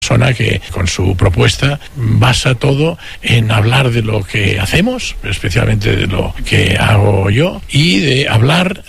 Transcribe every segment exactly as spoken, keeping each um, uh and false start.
persona que con su propuesta basa todo en hablar de lo que hacemos, especialmente de lo que hago yo, y de hablar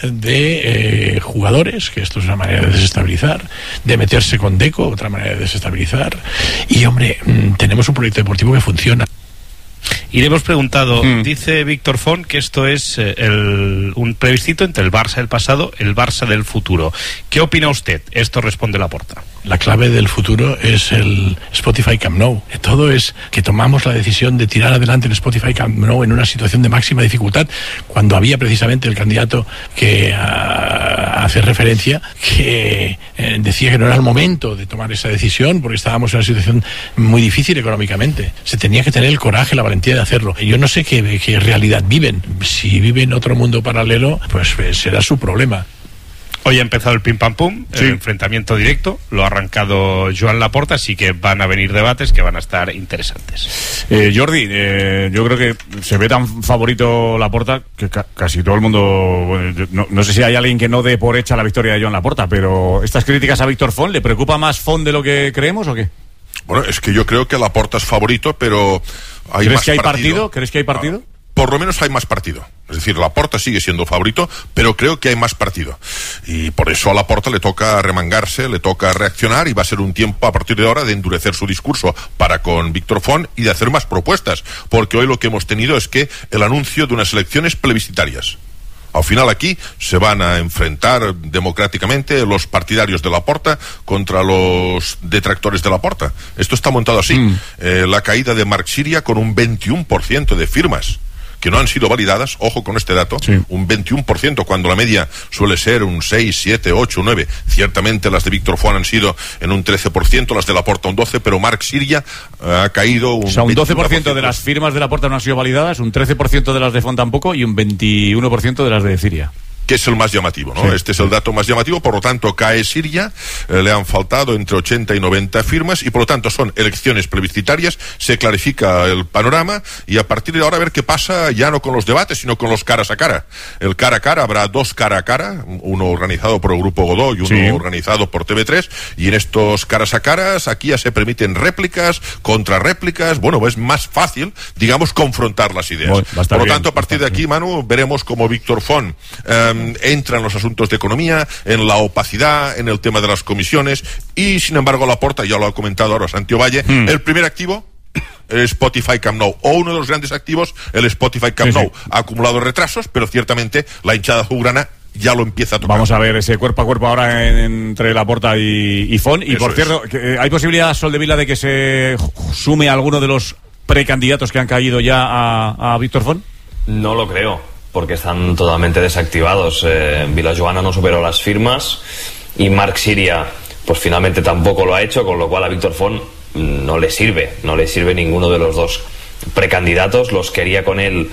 de eh, jugadores, que esto es una manera de desestabilizar, de meterse con Deco, otra manera de desestabilizar, y hombre, tenemos un proyecto deportivo que funciona. Y le hemos preguntado, mm. dice Víctor Font que esto es eh, el, un plebiscito entre el Barça del pasado, el Barça del futuro. ¿Qué opina usted? Esto responde Laporta. La clave del futuro es el Spotify Camp Nou. Todo es que tomamos la decisión de tirar adelante el Spotify Camp Nou en una situación de máxima dificultad, cuando había precisamente el candidato que uh, hace referencia, que eh, decía que no era el momento de tomar esa decisión porque estábamos en una situación muy difícil económicamente. Se tenía que tener el coraje, la valentía de hacerlo. Yo no sé qué, qué realidad viven. Si viven otro mundo paralelo, pues eh, será su problema. Hoy ha empezado el pim pam pum, sí. El enfrentamiento directo, lo ha arrancado Joan Laporta, así que van a venir debates que van a estar interesantes. Eh, Jordi, eh, yo creo que se ve tan favorito Laporta que ca- casi todo el mundo, bueno, no, no sé si hay alguien que no dé por hecha la victoria de Joan Laporta, pero estas críticas a Víctor Font, ¿le preocupa más Font de lo que creemos o qué? Bueno, es que yo creo que Laporta es favorito, pero hay ¿Crees más que hay partido? partido? ¿Crees que hay partido? Ah. Por lo menos hay más partido. Es decir, Laporta sigue siendo favorito, pero creo que hay más partido. Y por eso a Laporta le toca remangarse, le toca reaccionar, y va a ser un tiempo a partir de ahora de endurecer su discurso para con Víctor Font y de hacer más propuestas. Porque hoy lo que hemos tenido es que el anuncio de unas elecciones plebiscitarias. Al final aquí se van a enfrentar democráticamente los partidarios de Laporta contra los detractores de Laporta. Esto está montado así. Mm. Eh, la caída de Marc Siria con un veintiuno por ciento de firmas que no han sido validadas, ojo con este dato, sí. Un veintiuno por ciento cuando la media suele ser un seis, siete, ocho, nueve. Ciertamente las de Víctor Font han sido en un trece por ciento, las de Laporta un doce por ciento, pero Marc Siria uh, ha caído un... O sea, un doce por ciento de las firmas de Laporta no han sido validadas, un trece por ciento de las de Font tampoco y un veintiuno por ciento de las de Siria. Que es el más llamativo, ¿no? Sí, este es el dato más llamativo, por lo tanto cae Siria, eh, le han faltado entre ochenta y noventa firmas, y por lo tanto son elecciones plebiscitarias, se clarifica el panorama, y a partir de ahora a ver qué pasa, ya no con los debates, sino con los caras a cara. El cara a cara, habrá dos cara a cara, uno organizado por el Grupo Godó y uno sí. organizado por T V tres, y en estos caras a caras, aquí ya se permiten réplicas, contrarréplicas, bueno, es más fácil, digamos, confrontar las ideas. Bueno, por lo bien, tanto, a partir de aquí, Manu, veremos cómo Víctor Font eh, entra en los asuntos de economía, en la opacidad, en el tema de las comisiones, y sin embargo Laporta, ya lo ha comentado ahora Santiago Valle, hmm. el primer activo, el Spotify Camp Nou, o uno de los grandes activos, el Spotify Camp sí, Nou. Sí. Ha acumulado retrasos, pero ciertamente la hinchada azulgrana ya lo empieza a tocar. Vamos a ver ese cuerpo a cuerpo ahora en, entre Laporta y, y Font. Y Eso por cierto, que, ¿hay posibilidad, Soldevila, de que se sume alguno de los precandidatos que han caído ya a, a Víctor Font? No lo creo, porque están totalmente desactivados. eh, Vilajoana no superó las firmas y Marc Siria pues finalmente tampoco lo ha hecho, con lo cual a Víctor Font no le sirve, no le sirve ninguno de los dos precandidatos. Los quería con él,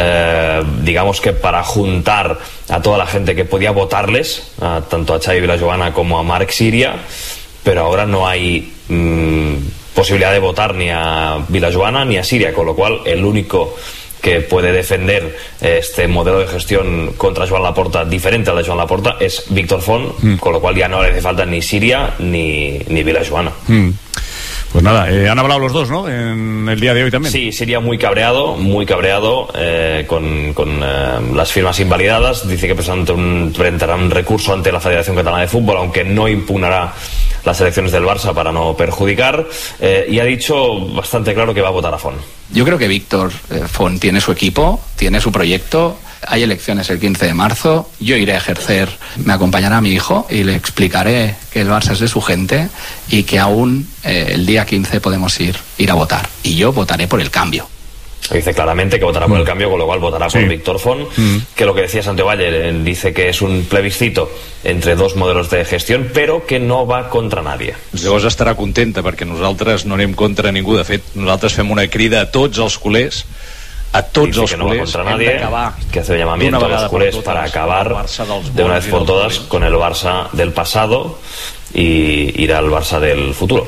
eh, digamos que para juntar a toda la gente que podía votarles, a, tanto a Xavi Vilajoana como a Marc Siria, pero ahora no hay mmm, posibilidad de votar ni a Vilajoana ni a Siria, con lo cual el único que puede defender este modelo de gestión contra Joan Laporta, diferente al de Joan Laporta, es Víctor Font, mm. con lo cual ya no le hace falta ni Siria ni, ni Vilajoana. Mm. Pues nada, eh, han hablado los dos, ¿no? En el día de hoy también. Sí, Siria muy cabreado, muy cabreado eh, con, con eh, las firmas invalidadas. Dice que presentará un, presentará un recurso ante la Federación Catalana de Fútbol, aunque no impugnará las elecciones del Barça para no perjudicar, eh, y ha dicho bastante claro que va a votar a Font. Yo creo que Víctor eh, Font tiene su equipo, tiene su proyecto. Hay elecciones el quince de marzo, yo iré a ejercer, me acompañará mi hijo y le explicaré que el Barça es de su gente y que aún eh, el día quince podemos ir, ir a votar. Y yo votaré por el cambio. Dice claramente que votará por el cambio, con lo cual votará sí. por Víctor Font, mm. que lo que decía Santiago Valle, dice que es un plebiscito entre dos modelos de gestión, però que no va contra nadie. Llavors estarà contenta, perquè nosaltres no anem contra ningú. De fet, nosaltres fem una crida a tots els culers, a tots els que no culers, va contra nadie, que hace llamamiento a los culers para acabar de una vez por todas con el Barça del pasado y ir al Barça del futuro.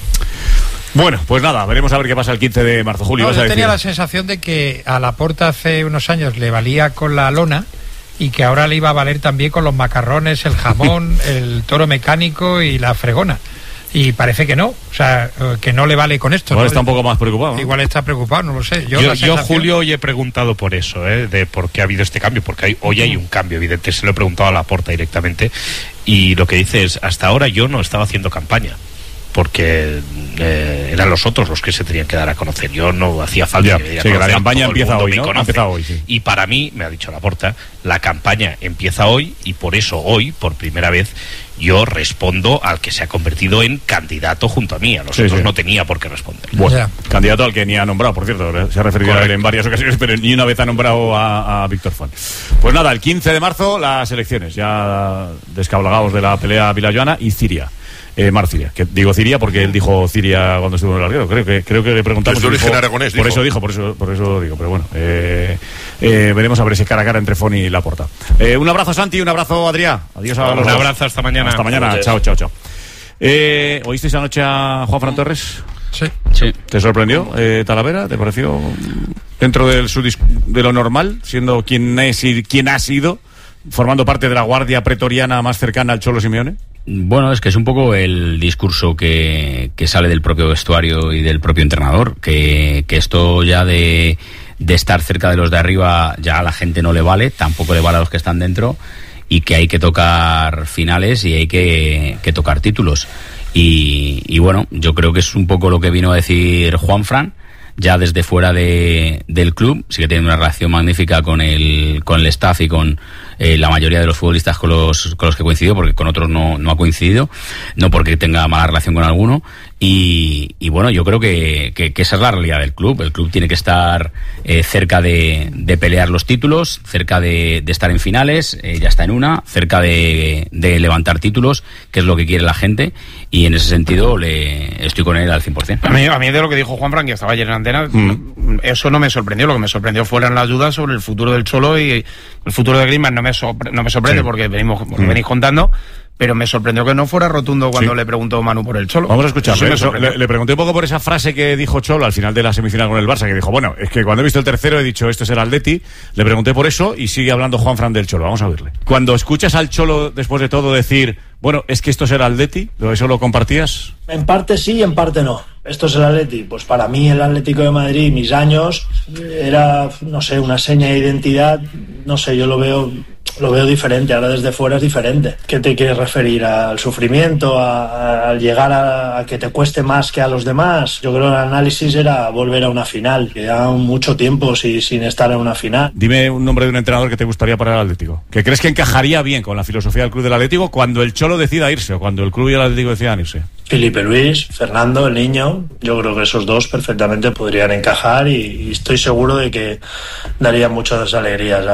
Bueno, pues nada, veremos a ver qué pasa el quince de marzo. Julio, no, ¿vas a yo decir? tenía la sensación de que a Laporta hace unos años le valía con la lona y que ahora le iba a valer también con los macarrones, el jamón, el toro mecánico y la fregona. y parece que no, o sea, que no le vale con esto. Igual ¿no? está un poco más preocupado, ¿no? Igual está preocupado, no lo sé. Yo, Yo, la yo, sensación... Julio, hoy he preguntado por eso, ¿eh? De por qué ha habido este cambio, porque hay, hoy hay un cambio evidente, se lo he preguntado a Laporta directamente, y lo que dice es, hasta ahora yo no estaba haciendo campaña, porque eh, eran los otros los que se tenían que dar a conocer. Yo no hacía falta. Ya, sí, que la campaña empieza hoy, ¿no? Empieza hoy, sí. Y para mí, me ha dicho Laporta, la campaña empieza hoy, y por eso hoy, por primera vez, yo respondo al que se ha convertido en candidato junto a mí. A los sí, otros sí. no tenía por qué responder. Bueno, Ya. candidato al que ni ha nombrado, por cierto, se ha referido a él en varias ocasiones, pero ni una vez ha nombrado a, a Víctor Font. Pues nada, el quince de marzo las elecciones, ya descabalgados de la pelea Vilayuana y Ciria. Eh, Mar Ciria, que digo Ciria porque él dijo Ciria cuando estuvo en el larguero, creo que creo que le preguntamos. Es de origen dijo, aragonés, por dijo. eso dijo, por eso por eso digo, pero bueno, eh, eh, veremos a ver ese cara a cara entre Font y Laporta. Eh, un abrazo Santi, un abrazo Adrià. Adiós a los Un dos. abrazo, hasta mañana. Hasta mañana, Gracias. chao, chao, chao. Eh, ¿Oísteis anoche a Juan Fran Torres? Sí. Sí. ¿Te sorprendió, eh, Talavera? ¿Te pareció dentro del, su dis- de lo normal, siendo quien es y quien ha sido, formando parte de la guardia pretoriana más cercana al Cholo Simeone? Bueno, es que es un poco el discurso que, que sale del propio vestuario y del propio entrenador, que, que esto ya de, de estar cerca de los de arriba ya a la gente no le vale, tampoco le vale a los que están dentro, y que hay que tocar finales y hay que, que tocar títulos. Y, y bueno, yo creo que es un poco lo que vino a decir Juanfran, ya desde fuera de, del club. Sí que tiene una relación magnífica con el, con el staff y con eh, la mayoría de los futbolistas con los, con los que coincidió, porque con otros no, no ha coincidido, no porque tenga mala relación con alguno. Y, y bueno, yo creo que, que, que esa es la realidad del club. El club tiene que estar eh, cerca de, de pelear los títulos, cerca de, de estar en finales, eh, ya está en una, cerca de, de levantar títulos, que es lo que quiere la gente, y en ese sentido le estoy con él al cien por ciento. A mí, a mí de lo que dijo Juanfran, que estaba ayer en antena, mm. eso no me sorprendió. Lo que me sorprendió fueron las dudas sobre el futuro del Cholo, y el futuro de Griezmann no me, sorpre- no me sorprende, sí. porque venimos porque mm. venís contando. Pero me sorprendió que no fuera rotundo cuando sí. le preguntó Manu por el Cholo. Vamos a escucharlo. Eso me le, le pregunté un poco por esa frase que dijo Cholo al final de la semifinal con el Barça, que dijo, bueno, es que cuando he visto el tercero he dicho, esto es el Atleti. Le pregunté por eso y sigue hablando Juanfran del Cholo. Vamos a oírle. Cuando escuchas al Cholo, después de todo, decir, bueno, es que esto es el Atleti, ¿eso lo compartías? En parte sí, en parte no. Esto es el Atleti. Pues para mí el Atlético de Madrid, mis años, era, no sé, una seña de identidad. No sé, yo lo veo... Lo veo diferente, ahora desde fuera es diferente. ¿Qué te quieres referir? ¿Al sufrimiento? ¿A, a, al llegar a, a que te cueste más que a los demás? Yo creo que el análisis era volver a una final. Queda mucho tiempo si, sin estar en una final. Dime un nombre de un entrenador que te gustaría para el Atlético, que crees que encajaría bien con la filosofía del club del Atlético cuando el Cholo decida irse o cuando el club y el Atlético decidan irse. Felipe Luis, Fernando, el niño. Yo creo que esos dos perfectamente podrían encajar y, y estoy seguro de que darían muchas alegrías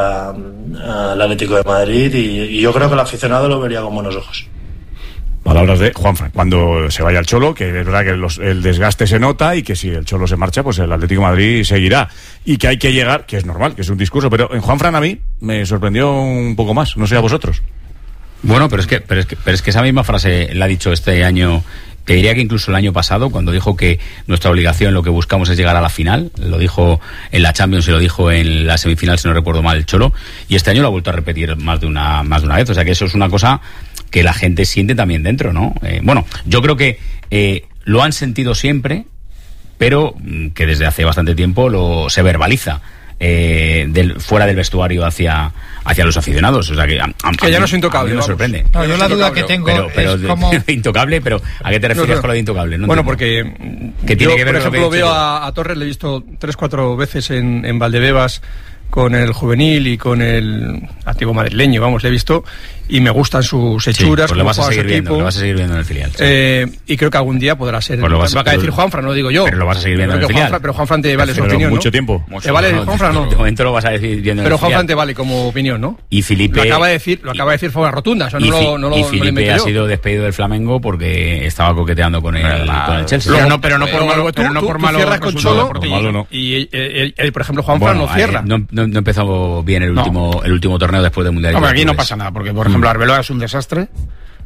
al Atlético de Madrid y, y yo creo que el aficionado lo vería con buenos ojos. Palabras de Juanfran. Cuando se vaya el Cholo, que es verdad que los, el desgaste se nota y que si el Cholo se marcha, pues el Atlético de Madrid seguirá. Y que hay que llegar, que es normal, que es un discurso, pero en Juanfran a mí me sorprendió un poco más, no sé a vosotros. Bueno, pero es que, pero es que, pero es que esa misma frase la ha dicho este año. Te diría que incluso el año pasado, cuando dijo que nuestra obligación, lo que buscamos es llegar a la final, lo dijo en la Champions y lo dijo en la semifinal, si no recuerdo mal, el Cholo, y este año lo ha vuelto a repetir más de una más de una vez. O sea que eso es una cosa que la gente siente también dentro, ¿no? Eh, bueno, yo creo que eh, lo han sentido siempre, pero que desde hace bastante tiempo lo se verbaliza. Eh, del, fuera del vestuario hacia hacia los aficionados, o sea que a, a, que ya no es intocable, a mí me sorprende. No, yo la duda que tengo pero, pero es de, como... intocable, pero ¿a qué te refieres no, no. con lo de intocable? No bueno, entiendo. porque ¿Qué tiene yo, que ver por con lo ejemplo, que he veo dicho a, a Torres, le he visto tres, cuatro veces en, en Valdebebas con el juvenil y con el antiguo madrileño, vamos, le he visto y me gustan sus hechuras, sí, pues lo vas a seguir viendo, lo vas a seguir viendo en el filial. Sí. Eh, y creo que algún día podrá ser. Pues lo vas, va a decir Juanfran, no lo digo yo. Pero lo vas a seguir viendo en el filial. Juanfran, pero Juanfran te vale su pero opinión, mucho ¿no? tiempo. Mucho, ¿te vale no, Juanfran no? De momento lo vas a decir viendo en pero el filial. Juanfran te vale como opinión, ¿no? Y Felipe lo acaba de decir, lo acaba de decir forma rotunda, eso no y, lo no lo y Felipe no ha yo. sido despedido del Flamengo porque estaba coqueteando con el, ah, con el Chelsea. Pero no, pero no por malo, pero no por malo. Cierras con Cholo y por ejemplo Juanfran no cierra. No no empezó bien el último el último torneo después del Mundial. Aquí no pasa nada, porque por ejemplo Arbeloa es un desastre.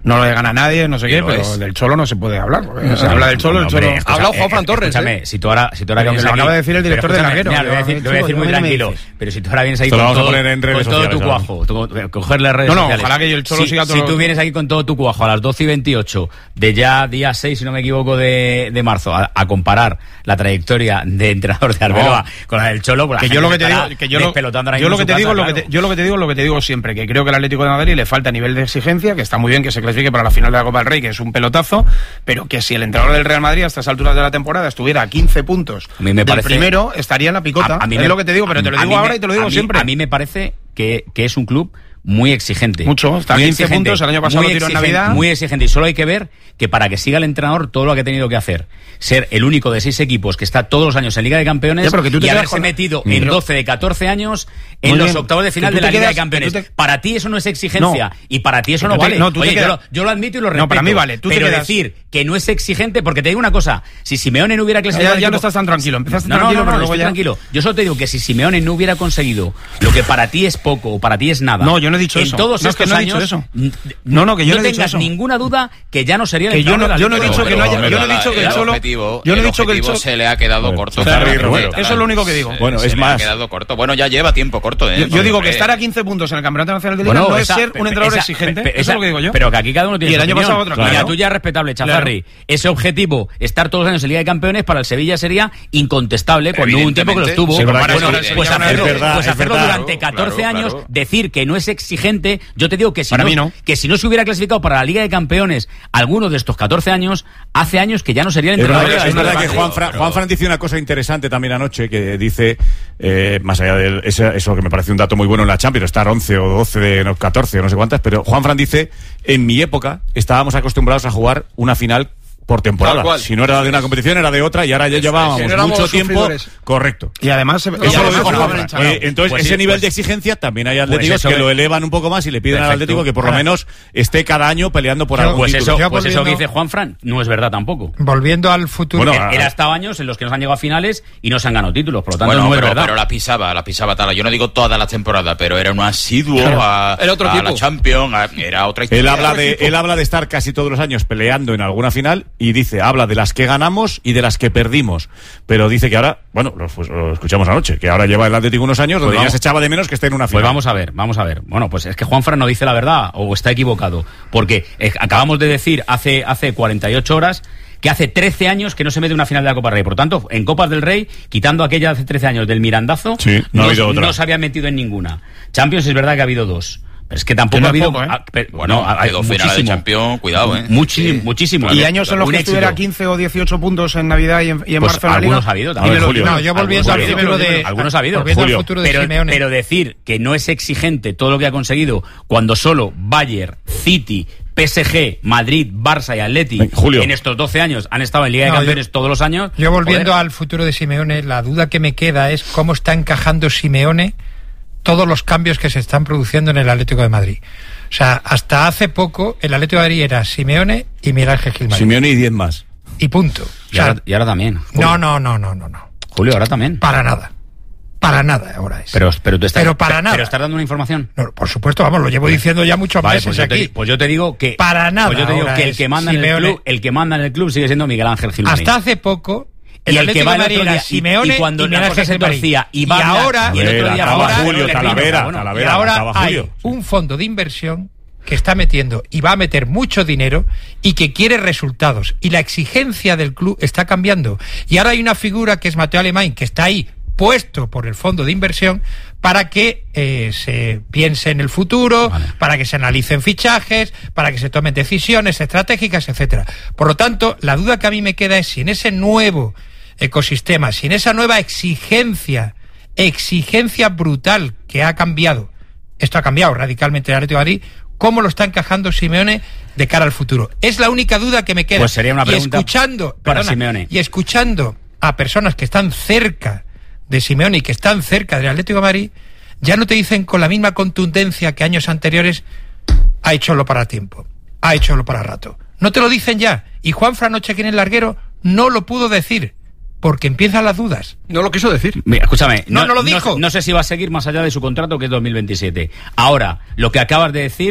no le gana a nadie, no sé qué, pero es. del Cholo no se puede hablar. Porque se habla del Cholo, el Cholo... Ha hablado Juanfran Torres, Escúchame, ¿eh? si tú ahora, si tú ahora pero vienes que lo aquí... acaba de decir el director de Larguero. Mira, lo voy a decir, lo voy a decir muy tranquilo, pero si tú ahora vienes aquí con todo, con todo tu cuajo, tú, coger las redes no, no, sociales... ojalá que el Cholo si, siga todo... Si tú vienes aquí con todo tu cuajo a las doce y veintiocho de ya día seis, si no me equivoco, de, de marzo, a, a comparar la trayectoria de entrenador de Arbeloa no. con la del Cholo... Pues que yo lo que te digo... Que yo lo, yo lo que te digo es lo que te, yo lo que te digo es lo que te digo siempre, que creo que al Atlético de Madrid le falta nivel de exigencia, que está muy bien que se clasifique para la final de la Copa del Rey, que es un pelotazo, pero que si el entrenador del Real Madrid a estas alturas de la temporada estuviera a quince puntos a mí me del parece, primero, estaría en la picota. A, a mí es me, lo que te digo, pero te lo digo ahora me, y te lo digo a mí, siempre. A mí me parece que, que es un club muy exigente. Mucho, está a quince puntos, el año pasado lo tiró en Navidad. Muy exigente, y solo hay que ver que para que siga el entrenador todo lo que ha tenido que hacer, ser el único de seis equipos que está todos los años en Liga de Campeones ya, y haberse con... metido mm. en doce de catorce años en muy los bien. octavos de final de la Liga quedas, de Campeones. Te... Para ti eso no es exigencia no. y para ti eso no vale. No, Oye, quedas... yo, lo, yo lo admito y lo respeto. No, para mí vale. Tú pero te quedas... decir que no es exigente, porque te digo una cosa, si Simeone no hubiera clasificado... Ya, ya no estás tan tranquilo, empezaste no, tranquilo, no, no, pero no, luego ya... tranquilo. Yo solo te digo que si Simeone no hubiera conseguido lo que para ti es poco o para ti es nada... No, yo no he dicho en eso. En todos no, estos es que no años... Eso. No, no, que yo no, no he dicho tengas eso. ninguna duda que ya no sería el que yo no, yo no he dicho que no haya, yo no he dicho que el Cholo, objetivo, yo no he dicho que el Cholo se le ha quedado bueno, corto. Eso es lo único que digo. Bueno, se es le más. Ha quedado corto. Bueno, ya lleva tiempo corto, ¿eh? Yo, yo digo que estar a quince puntos en el Campeonato Nacional de Liga bueno, no esa, es ser un entrenador esa, exigente. Pe, pe, eso es lo que digo yo. Pero que aquí cada uno tiene y el su año opinión. pasado otro, claro. Y la tuya es respetable, Chazarri. Claro. Ese objetivo, estar todos los años en Liga de Campeones, para el Sevilla sería incontestable cuando hubo un tiempo que lo estuvo. Sí, bueno, pues, pues hacerlo, verdad, pues hacerlo verdad, durante catorce claro, años, claro. decir que no es exigente, yo te digo que si para no, mí no. que si no se hubiera clasificado para la Liga de Campeones alguno de estos catorce años, hace años que ya no sería el entrenador. Es verdad, es verdad que Juan Fran, pero... Juan Fran dice una cosa interesante también anoche, que dice, eh, más allá de eso, eso que me parece un dato muy bueno en la Champions, estar once o doce de no, catorce o no sé cuántas, pero Juan Fran dice, en mi época estábamos acostumbrados a jugar una final por temporada. Si no era de una competición, era de otra, y ahora ya llevábamos es, no mucho tiempo. Correcto. Y además, eso lo dijo Juan. Eh, entonces, pues ese sí, nivel pues, de exigencia también hay atléticos pues que lo elevan un poco más y le piden perfecto. Al Atlético que por lo menos esté cada año peleando por algo. Pues, título. eso, pues eso que dice Juan Fran no es verdad tampoco. Volviendo al futuro. Bueno, él ha estado años en los que nos han llegado a finales y no se han ganado títulos, por lo tanto bueno, no pero, es verdad. Pero la pisaba, la pisaba tal. Yo no digo toda la temporada, pero era un asiduo claro. a, era otro a tipo. la Champions, a, era otra historia. Él habla de, él habla de estar casi todos los años peleando en alguna final y dice, habla de de las que ganamos y de las que perdimos, pero dice que ahora, bueno, lo, pues, lo escuchamos anoche, que ahora lleva el Atlético unos años donde pues ya se echaba de menos que esté en una final. Pues vamos a ver, vamos a ver. Bueno, pues es que Juanfran no dice la verdad o está equivocado, porque eh, acabamos de decir hace hace cuarenta y ocho horas que hace trece años que no se mete una final de la Copa del Rey. Por tanto, en Copas del Rey, quitando aquella de hace trece años del Mirandazo, sí, no, no, ha habido otra. no se había metido en ninguna. Champions es verdad que ha habido dos. Pero es que tampoco no ha habido... Poco, ¿eh? ah, pero, bueno, no, hay dos finales de Champions, cuidado, ¿eh? Muchísimo, sí. muchísimo. Y años en los que estuviera quince o dieciocho puntos en Navidad y en, y en pues marzo en la Liga. Algunos ha habido también. No, Julio, no, yo volviendo al futuro de... Algunos ha habido. Volviendo al futuro de pero, Simeone. Pero decir que no es exigente todo lo que ha conseguido cuando solo Bayern, City... P S G, Madrid, Barça y Atleti Julio. en estos doce años han estado en Liga de no, Campeones yo, todos los años. Yo volviendo joder. al futuro de Simeone, la duda que me queda es cómo está encajando Simeone todos los cambios que se están produciendo en el Atlético de Madrid. O sea, hasta hace poco el Atlético de Madrid era Simeone y Miguel Ángel Gil. Simeone y diez más. Y punto. O Y, sea, ahora, y ahora también. Julio. No, no, no, no, no, no. Julio, ahora también. Para nada. Para nada ahora es. Pero, pero tú estás, pero para nada. Pero estás dando una información. No, por supuesto, vamos, lo llevo diciendo ya muchos vale, meses pues yo aquí. Te, pues yo te digo que para nada. Pues yo te digo que el que manda en el club, el que manda en el club sigue siendo Miguel Ángel Gil. Hasta hace poco el y el que va el otro día, Simeone y, y cuando y la cosa se torcía y, y ahora y el otro día ahora, ahora Julio, Talavera, bueno, Talavera, y ahora hay Julio. un fondo de inversión que está metiendo y va a meter mucho dinero y que quiere resultados y la exigencia del club está cambiando y ahora hay una figura que es Mateo Alemán que está ahí puesto por el fondo de inversión para que eh, se piense en el futuro, vale. para que se analicen fichajes, para que se tomen decisiones estratégicas, etcétera. Por lo tanto, la duda que a mí me queda es si en ese nuevo ecosistema, si en esa nueva exigencia, exigencia brutal que ha cambiado, esto ha cambiado radicalmente el Atlético de Madrid, ¿cómo lo está encajando Simeone de cara al futuro? Es la única duda que me queda. Pues sería una pregunta y escuchando, para perdona, Simeone. Y escuchando a personas que están cerca de Simeone y que están cerca del Atlético de Madrid, ya no te dicen con la misma contundencia que años anteriores, ha hecholo para tiempo, ha hecholo para rato. No te lo dicen ya. Y Juan Fran Noche, aquí en el larguero, no lo pudo decir, porque empiezan las dudas. No lo quiso decir. Mira, escúchame. No, no, no lo dijo. No, no sé si va a seguir más allá de su contrato, que es dos mil veintisiete. Ahora, lo que acabas de decir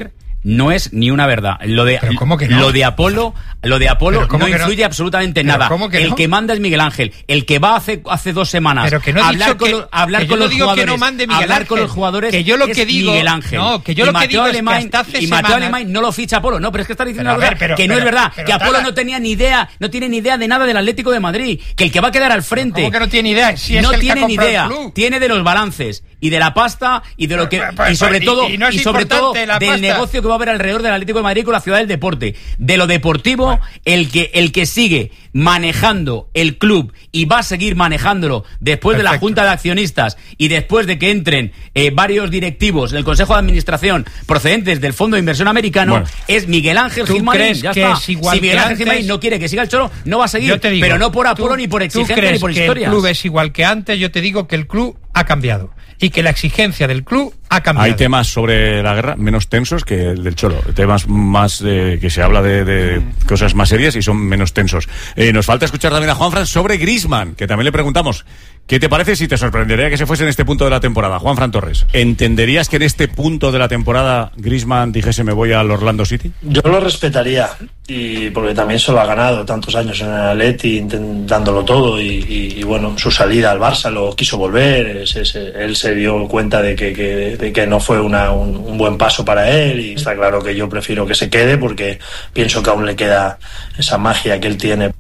no es ni una verdad. Lo de, ¿cómo que no? lo de Apolo, lo de Apolo no influye no? absolutamente en nada. ¿Cómo que el no? que manda es Miguel Ángel. El que va hace, hace dos semanas pero que no a hablar con, que, lo, hablar que con los digo jugadores, que no mande Miguel hablar Ángel, con los jugadores, que yo lo es que digo, Miguel Ángel. No, que yo y lo Mateo que digo Alemán, es que hasta hace y Mateo semanas... Alemán no lo ficha Apolo. No, pero es que está diciendo pero, una cosa ver, pero, que no pero, es verdad. pero, que Apolo Tala... no tenía ni idea, no tiene ni idea de nada del Atlético de Madrid. Que el que va a quedar al frente. ¿Cómo que no tiene idea? Si es no el tiene que ni idea. Tiene de los balances y de la pasta y de lo que pues, pues, y sobre y, todo y, no y sobre todo del pasta. negocio que va a haber alrededor del Atlético de Madrid con la ciudad del deporte. De lo deportivo, bueno. el que el que sigue manejando el club y va a seguir manejándolo después Perfecto. de la junta de accionistas y después de que entren eh, varios directivos del Consejo de Administración procedentes del Fondo de Inversión Americano, bueno. es Miguel Ángel Gilmarín. Ya que está. Es igual si Miguel Ángel antes... Gilmarín no quiere que siga el Cholo, no va a seguir. Digo, pero no por Apolo tú, ni por exigencia ni por historias. El club es igual que antes. Yo te digo que el club ha cambiado y que la exigencia del club ha cambiado. Hay temas sobre la guerra menos tensos que el del Cholo, temas más eh, que se habla de, de cosas más serias y son menos tensos. Eh, nos falta escuchar también a Juanfran sobre Griezmann, que también le preguntamos, ¿qué te parece si te sorprendería que se fuese en este punto de la temporada? Juanfran Torres, ¿entenderías que en este punto de la temporada Griezmann dijese me voy al Orlando City? Yo lo respetaría, y porque también se lo ha ganado tantos años en el Atleti, intentándolo todo, y, y, y bueno, su salida al Barça lo quiso volver, ese, ese, él se dio cuenta de que, que, de que no fue una, un, un buen paso para él, y está claro que yo prefiero que se quede porque pienso que aún le queda esa magia que él tiene.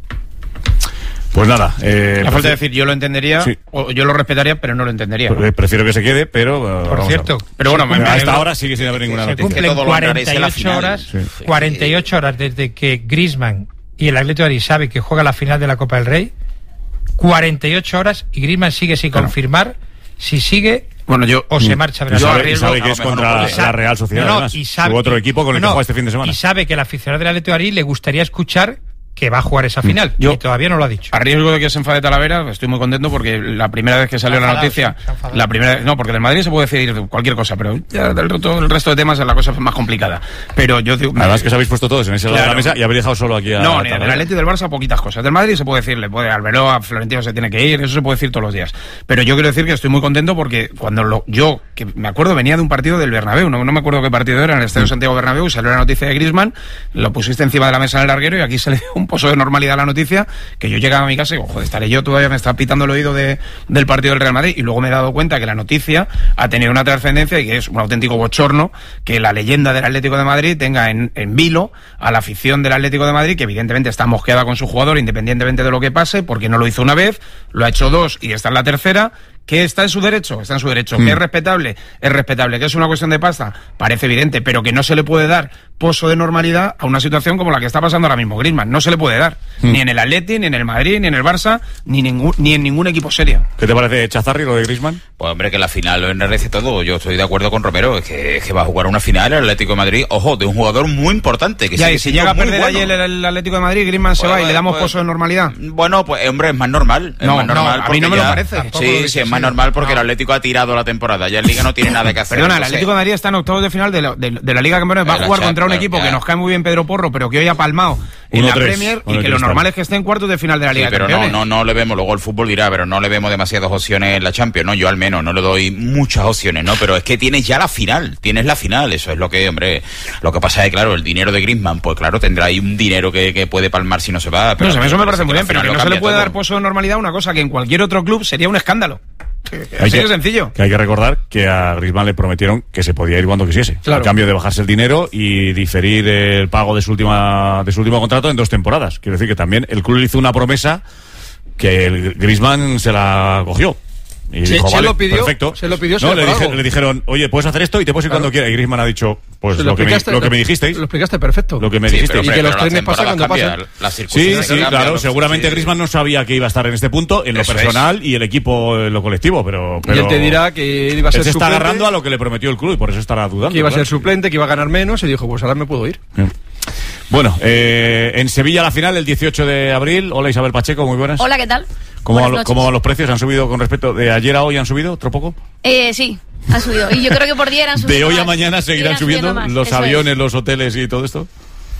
Pues nada, eh, la falta de decir yo lo entendería, sí. o yo lo respetaría, pero no lo entendería. ¿no? Prefiero que se quede, pero por cierto, pero bueno, a hasta ahora sigue sin haber ninguna se noticia. cumplen cuarenta y ocho horas, sí. cuarenta y ocho horas desde que Griezmann y el Atlético de Madrid sabe que juega la final de la Copa del Rey. cuarenta y ocho horas y Griezmann sigue sin claro. confirmar si sigue. Bueno, yo o se marcha y sabe, y sabe que es contra no la Real Sociedad, no, no, además, y sabe, su otro equipo con el no, que juega este fin de semana. Y sabe que el aficionado del Atlético de Madrid le gustaría escuchar que va a jugar esa final, yo, y todavía no lo ha dicho. A riesgo de que se enfade Talavera, estoy muy contento porque la primera vez que salió la noticia, la primera no, porque del Madrid se puede decir cualquier cosa, pero ya del todo el resto de temas la cosa es más complicada. Pero yo digo, además que os habéis puesto todos en ese lado claro, de la mesa y habéis dejado solo aquí a No, ni del Atlético y del Barça poquitas cosas. Del Madrid se puede decir, le puede Arbeloa, Florentino se tiene que ir, eso se puede decir todos los días. Pero yo quiero decir que estoy muy contento porque cuando lo, yo, que me acuerdo, venía de un partido del Bernabéu, no, no me acuerdo qué partido era, en el Estadio mm. Santiago Bernabéu, salió la noticia de Griezmann, lo pusiste encima de la mesa en el larguero y aquí se le dio un pozo de normalidad a la noticia, que yo llegaba a mi casa y digo, joder, estaré yo todavía me está pitando el oído de, del partido del Real Madrid, y luego me he dado cuenta que la noticia ha tenido una trascendencia y que es un auténtico bochorno que la leyenda del Atlético de Madrid tenga en, en vilo a la afición del Atlético de Madrid, que evidentemente está mosqueada con su jugador independientemente de lo que pase, porque no lo hizo una vez, lo ha hecho dos y esta es la tercera. ¿Que está en su derecho? Está en su derecho. Mm. ¿Que es respetable? Es respetable. ¿Que es una cuestión de pasta? Parece evidente, pero que no se le puede dar pozo de normalidad a una situación como la que está pasando ahora mismo Griezmann. No se le puede dar. Mm. Ni en el Atleti, ni en el Madrid, ni en el Barça, ni, ningún, ni en ningún equipo serio. ¿Qué te parece, Chazarri, lo de Griezmann? Pues hombre, que la final lo enrarece todo. Yo estoy de acuerdo con Romero. Es que, es que va a jugar una final el Atlético de Madrid. Ojo, de un jugador muy importante. Que ya, y si llega a perder bueno. ayer el Atlético de Madrid, Griezmann se pues, va y le damos pues, pozo de normalidad. Bueno, pues hombre, es más normal. Es no, más normal no, a mí no me ya, lo parece. Sí, sí, es más normal porque no. el Atlético ha tirado la temporada. Ya en Liga no tiene nada que hacer. Perdona, el Atlético de Madrid está en octavos de final de la, de, de la Liga Campeones. Va a jugar contra un equipo que nos cae muy bien, Pedro Porro, pero que hoy ha palmado en la Premier y que lo normal es que esté en cuartos de final de la Liga. Sí, pero no, no, no le vemos, luego el fútbol dirá, pero no le vemos demasiadas opciones en la Champions, ¿no? Yo al menos no le doy muchas opciones, ¿no? Pero es que tienes ya la final, tienes la final, eso es lo que, hombre, lo que pasa es que, claro, el dinero de Griezmann, pues claro, tendrá ahí un dinero que, que puede palmar si no se va. Pero no, eso me parece muy bien, pero que no se le puede dar pozo de normalidad, una cosa que en cualquier otro club sería un escándalo. Así que, de sencillo. Que hay que recordar que a Griezmann le prometieron que se podía ir cuando quisiese, claro, a cambio de bajarse el dinero y diferir el pago de su última de su último contrato en dos temporadas. Quiero decir que también el club le hizo una promesa que el Griezmann se la cogió. Y se, dijo, se vale, lo pidió, perfecto. Se lo pidió, no, le, dije, le dijeron, oye, puedes hacer esto y te puedes ir claro. cuando quieras. Y Griezmann ha dicho, pues lo, lo, que me, lo que me dijisteis. Lo explicaste perfecto. Lo que me sí, dijisteis. Y que los trenes pasan cuando pasan. Sí, sí, claro. Seguramente sí. Griezmann no sabía que iba a estar en este punto, en lo Eso personal es. y el equipo en lo colectivo, pero, pero... Y él te dirá que iba a ser él se suplente. está agarrando a lo que le prometió el club y por eso estará dudando. Que iba a ser ¿verdad? suplente, que iba a ganar menos y dijo, pues ahora me puedo ir. Bien. Bueno, eh, en Sevilla la final el dieciocho de abril. Hola Isabel Pacheco, muy buenas. Hola, ¿qué tal? ¿Cómo, va, ¿Cómo van los precios? ¿Han subido con respecto de ayer a hoy? ¿Han subido otro poco? Eh, sí, han subido. Y yo creo que por día han subido. ¿De hoy más. a mañana seguirán subiendo, subiendo los Eso aviones, es. los hoteles y todo esto?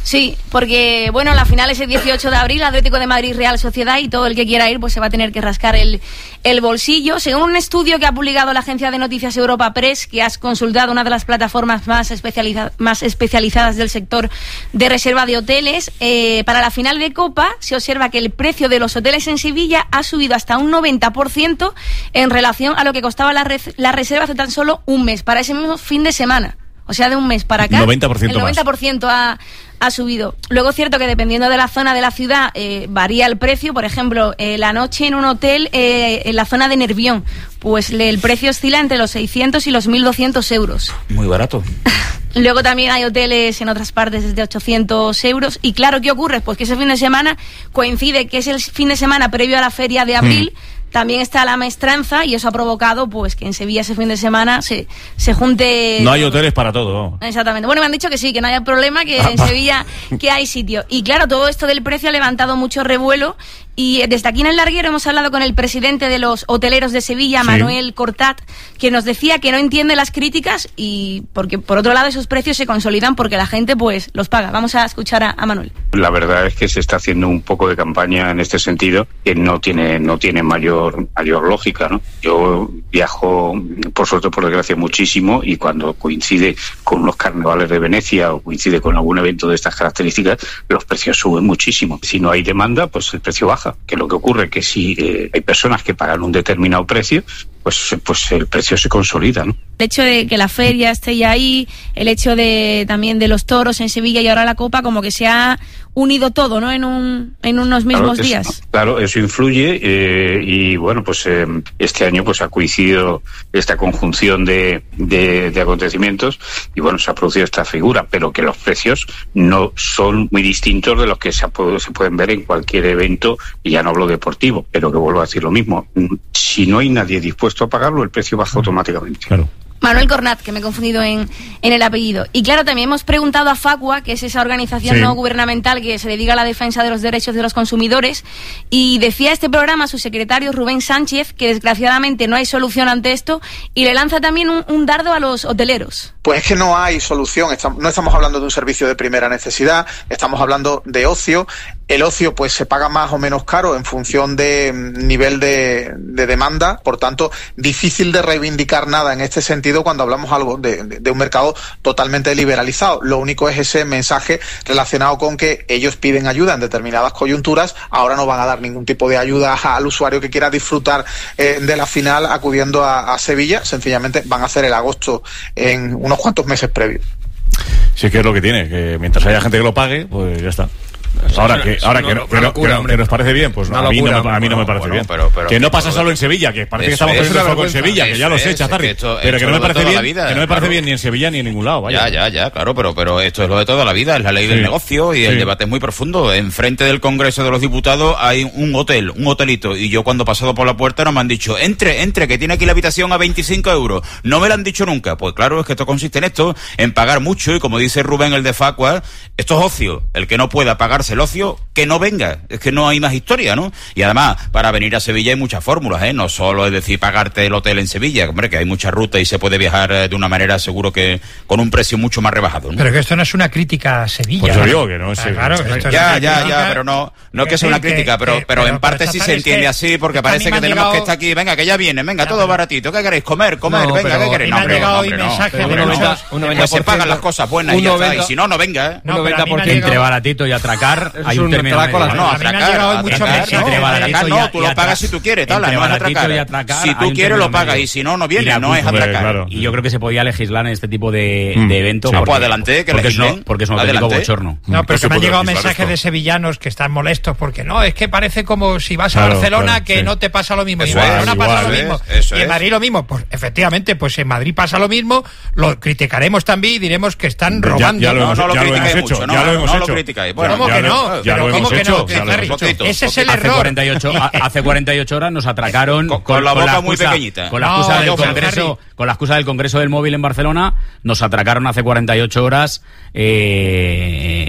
Sí, porque bueno, la final es el dieciocho de abril, Atlético de Madrid, Real Sociedad, y todo el que quiera ir pues se va a tener que rascar el, el bolsillo. Según un estudio que ha publicado la agencia de noticias Europa Press, que has consultado una de las plataformas más, especializa- más especializadas del sector de reserva de hoteles, eh, para la final de Copa se observa que el precio de los hoteles en Sevilla ha subido hasta un noventa por ciento en relación a lo que costaba la, re- la reserva hace tan solo un mes, para ese mismo fin de semana. O sea, de un mes para acá, noventa por ciento el noventa por ciento ha, ha subido. Luego es cierto que dependiendo de la zona de la ciudad eh, varía el precio. Por ejemplo, eh, la noche en un hotel eh, en la zona de Nervión, pues le, el precio oscila entre los seiscientos y los mil doscientos euros. Muy barato. Luego también hay hoteles en otras partes desde ochocientos euros. Y claro, ¿qué ocurre? Pues que ese fin de semana coincide que es el fin de semana previo a la feria de abril. Mm. También está la maestranza y eso ha provocado pues que en Sevilla ese fin de semana se, se junte... No hay hoteles para todo. Exactamente. Bueno, me han dicho que sí, que no haya problema, que en Sevilla que hay sitio. Y claro, todo esto del precio ha levantado mucho revuelo. Y desde aquí en El Larguero hemos hablado con el presidente de los hoteleros de Sevilla, sí. Manuel Cortat, que nos decía que no entiende las críticas y porque por otro lado esos precios se consolidan porque la gente pues los paga. Vamos a escuchar a, a Manuel. La verdad es que se está haciendo un poco de campaña en este sentido que no tiene no tiene mayor mayor lógica, ¿no? Yo viajo, por suerte, por desgracia, muchísimo y cuando coincide con los carnavales de Venecia o coincide con algún evento de estas características, los precios suben muchísimo. Si no hay demanda, pues el precio baja. Que lo que ocurre es que si eh, hay personas que pagan un determinado precio, pues, pues el precio se consolida, ¿no? El hecho de que la feria esté ya ahí, el hecho de también de los toros en Sevilla y ahora la Copa, como que se ha unido todo, ¿no? En un en unos mismos claro, días. Eso, claro, eso influye eh, y bueno, pues eh, este año pues ha coincidido esta conjunción de, de, de acontecimientos y bueno, se ha producido esta figura, pero que los precios no son muy distintos de los que se, ha, se pueden ver en cualquier evento, y ya no hablo deportivo, pero que vuelvo a decir lo mismo. Si no hay nadie dispuesto a pagarlo, el precio baja automáticamente. Claro. Manuel Cornat, que me he confundido en, en el apellido. Y claro, también hemos preguntado a Facua, que es esa organización sí. no gubernamental que se dedica a la defensa de los derechos de los consumidores, y decía este programa su secretario Rubén Sánchez que desgraciadamente no hay solución ante esto, y le lanza también un, un dardo a los hoteleros. Pues es que no hay solución, no estamos hablando de un servicio de primera necesidad, estamos hablando de ocio. El ocio pues se paga más o menos caro en función de nivel de, de demanda, por tanto difícil de reivindicar nada en este sentido cuando hablamos algo de, de, de un mercado totalmente liberalizado. Lo único es ese mensaje relacionado con que ellos piden ayuda en determinadas coyunturas, ahora no van a dar ningún tipo de ayuda al usuario que quiera disfrutar eh, de la final acudiendo a, a Sevilla, sencillamente van a hacer el agosto en unos cuantos meses previos. Sí, que es lo que tiene, que mientras haya gente que lo pague, pues ya está. Ahora que ahora que, no, que, no, que, no, que nos parece bien, pues no, a mí no, a mí no me parece bueno, bien. Pero, pero, que no pasa solo en Sevilla, que parece que estamos poniendo foco en Sevilla, que ya lo sé, Chazarri. Pero que no me parece bien, que no me parece bien ni en Sevilla ni en ningún lado. Vaya. Ya, ya, ya, claro, pero pero esto es lo de toda la vida, es la ley sí. del negocio y sí. el debate es muy profundo. Enfrente del Congreso de los Diputados hay un hotel, un hotelito, y yo cuando he pasado por la puerta no me han dicho, entre, entre, que tiene aquí la habitación a veinticinco euros. No me lo han dicho nunca. Pues claro, es que esto consiste en esto, en pagar mucho, y como dice Rubén, el de Facua, esto es ocio. El que no pueda pagarse el ocio, que no venga, es que no hay más historia, ¿no? Y además, para venir a Sevilla hay muchas fórmulas, ¿eh? No solo es decir pagarte el hotel en Sevilla, hombre, que hay muchas rutas y se puede viajar de una manera seguro que con un precio mucho más rebajado, ¿no? Pero que esto no es una crítica a Sevilla. Pues yo digo que no es... Ah, claro, esto ya, es ya, ya, pero no, no que sea una crítica, pero, pero, pero en parte pero sí se entiende que así, porque parece que tenemos llegado... que estar aquí, venga, que ya viene, venga, todo baratito, ¿qué queréis? Comer, comer, no, venga, ¿qué queréis? No, hombre, no, hombre, no. Pues se pagan las cosas buenas y ya está, y si no, no venga, ¿eh? Entre baratito y atracar hay un término medio. No, atracar, atracar, no, tú lo pagas si tú quieres, tal, no es atracar. Si tú quieres lo pagas y si no, no viene, no es atracar. Y yo creo que se podía legislar en este tipo de eventos. Ah, pues adelante, que legislen. Porque es un auténtico bochorno. No, pero que me han llegado mensajes de sevillanos que están molestos porque no, es que parece como si vas a Claro, Barcelona claro, que sí. no te pasa lo mismo. Y en Eso es, Barcelona igual, pasa lo ¿ves? mismo. Eso Y en es. Madrid lo mismo. Pues efectivamente, pues en Madrid pasa lo mismo, lo criticaremos también y diremos que están Ya- robando. ya lo No, hemos- no lo ya lo hemos criticáis hecho, mucho, no, ya lo hemos no lo hecho. criticáis. Bueno, ¿Cómo ya que lo- no? ya Pero lo ¿cómo hemos que hecho, no? ya lo hemos hecho. Ese es el Hace error. cuarenta y ocho, a- hace cuarenta y ocho horas nos atracaron Con- con la boca muy pequeñita. Con la No, excusa del yo, Congreso, con la excusa del Congreso del Móvil en Barcelona, nos atracaron hace cuarenta y ocho horas eh,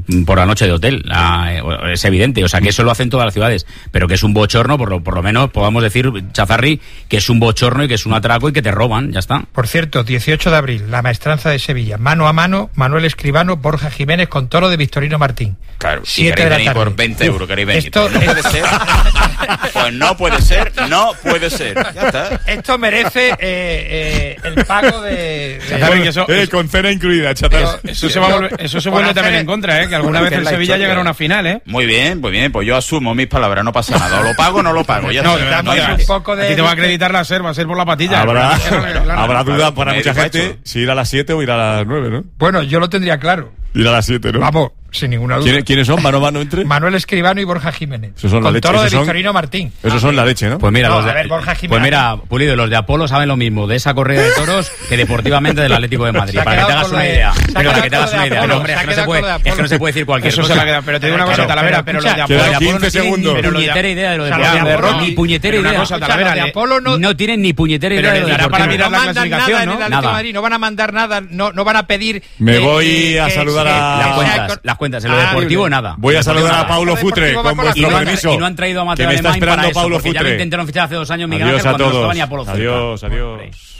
por la noche de hotel. Ah, es evidente, o sea que eso lo hacen todas las ciudades, pero que es un bochorno, por lo, por lo menos podamos decir, Chazarri, que es un bochorno y que es un atraco y que te roban, ya está. Por cierto, dieciocho de abril, la maestranza de Sevilla, mano a mano, Manuel Escribano, Borja Jiménez con toro de Victorino Martín. Claro, si siete queréis de la venir tarde. por veinte euros, queréis venir. Esto, Pues no puede ser. Pues no puede ser, no puede ser. Ya está. Esto merece eh, eh, el pago de... de- Chatarri, que eso- Eh, con cena incluida, chatar. Eso se, va a volver- eso se vuelve también en contra, ¿eh? Que alguna vez el Sevilla llegará a una final, ¿eh? Muy bien, muy bien, pues yo asumo mis palabras, no pasa nada. O lo pago o no lo pago. Ya No, está. de verdad, No hay mira, más. poco de- a ti te va a acreditar la SER, va a ser por la patilla. Habrá, Claro, habrá duda Claro, para mucha médico gente hecho. si ir a las siete o ir a las nueve, ¿no? Bueno, yo lo tendría claro. Ir a las siete, ¿no? Vamos, sin ninguna duda. ¿Quiénes, ¿Quiénes son? ¿Mano a mano entre? Manuel Escribano y Borja Jiménez. Esos son la con leche, toro de esos son- Victorino Martín. Esos son la leche, ¿no? Pues mira, No, los de, a ver, Borja Jiménez. pues mira, Pulido, los de Apolo saben lo mismo de esa corrida de toros que deportivamente del Atlético de Madrid, Se ha para que te quedado hagas con una lo de- idea. se ha Pero para quedado que te hagas con lo una de idea. Apolo, No, hombre, se es ha que no se quedado puede, con lo de es que no Apolo. se puede decir cualquier Eso cosa. se la queda. Pero te digo una cosa, Claro, Talavera, pero pero lo de escucha, Apolo... Quedan de Apolo no quince tienen segundos. Ni Pero lo de- puñetera idea de lo de o sea, Apolo. lo de Rocky, Ni puñetera pero una idea. cosa, Escucha, Talavera, los de le- Apolo no, No tienen ni puñetera Pero idea de les lo dará para deportivo. mirar no la mandan clasificación, nada en ¿no? el Atlético de Nada. Madrid, no van a mandar nada, no, no van a pedir... Me eh, voy eh, a que- saludar que- a- Las que cuentas, sea- las cuentas, en lo Ah, deportivo muy bien. nada. Voy a saludar a Nada. Paulo Lo Futre, deportivo va con por la Y vuestro no, han, permiso. y no han traído a Que Mateo me está Alemán para esperando eso, Paulo porque ya lo Futre. intentaron fichar hace dos años Miguel Adiós Ángel a cuando no todos. estaba ni Apolo cerca. Adiós, adiós.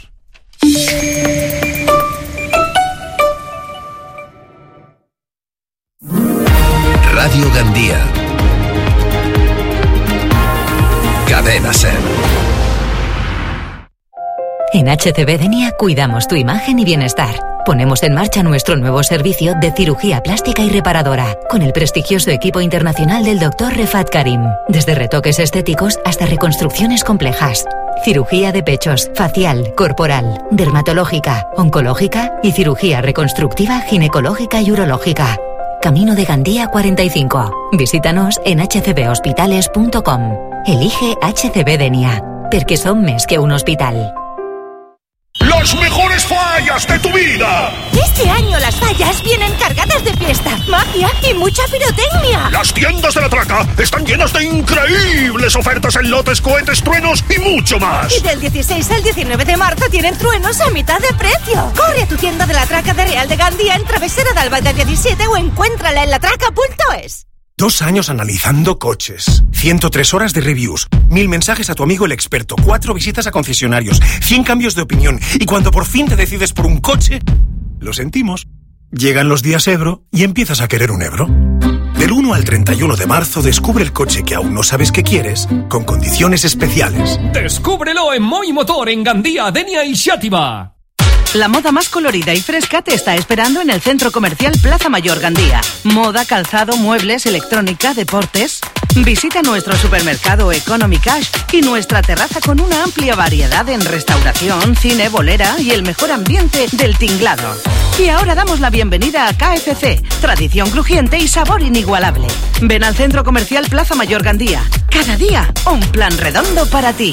Radio Gandía. Cadena Ser. En H C B Denia cuidamos tu imagen y bienestar. Ponemos en marcha nuestro nuevo servicio de cirugía plástica y reparadora, con el prestigioso equipo internacional del doctor Refat Karim. Desde retoques estéticos hasta reconstrucciones complejas. Cirugía de pechos, facial, corporal, dermatológica, oncológica y cirugía reconstructiva, ginecológica y urológica. Camino de Gandía cuarenta y cinco. Visítanos en h c b hospitales punto com. Elige H C B Denia, porque son més que un hospital. ¡Las mejores fallas de tu vida! Este año las fallas vienen cargadas de fiesta, magia y mucha pirotecnia. Las tiendas de la Traca están llenas de increíbles ofertas en lotes, cohetes, truenos y mucho más. Y del dieciséis al diecinueve de marzo tienen truenos a mitad de precio. Corre a tu tienda de la Traca de Real de Gandía en Travesera de Albaida diecisiete o encuéntrala en latraca punto es. Dos años analizando coches, ciento tres horas de reviews, mil mensajes a tu amigo el experto, cuatro visitas a concesionarios, cien cambios de opinión y cuando por fin te decides por un coche, lo sentimos. Llegan los días Ebro y empiezas a querer un Ebro. Del uno al treinta y uno de marzo descubre el coche que aún no sabes que quieres con condiciones especiales. Descúbrelo en Moi Motor en Gandía, Denia y Xàtiva. La moda más colorida y fresca te está esperando en el Centro Comercial Plaza Mayor Gandía. Moda, calzado, muebles, electrónica, deportes. Visita nuestro supermercado Economy Cash y nuestra terraza con una amplia variedad en restauración, cine, bolera y el mejor ambiente del tinglado. Y ahora damos la bienvenida a K F C, tradición crujiente y sabor inigualable. Ven al Centro Comercial Plaza Mayor Gandía. Cada día, un plan redondo para ti.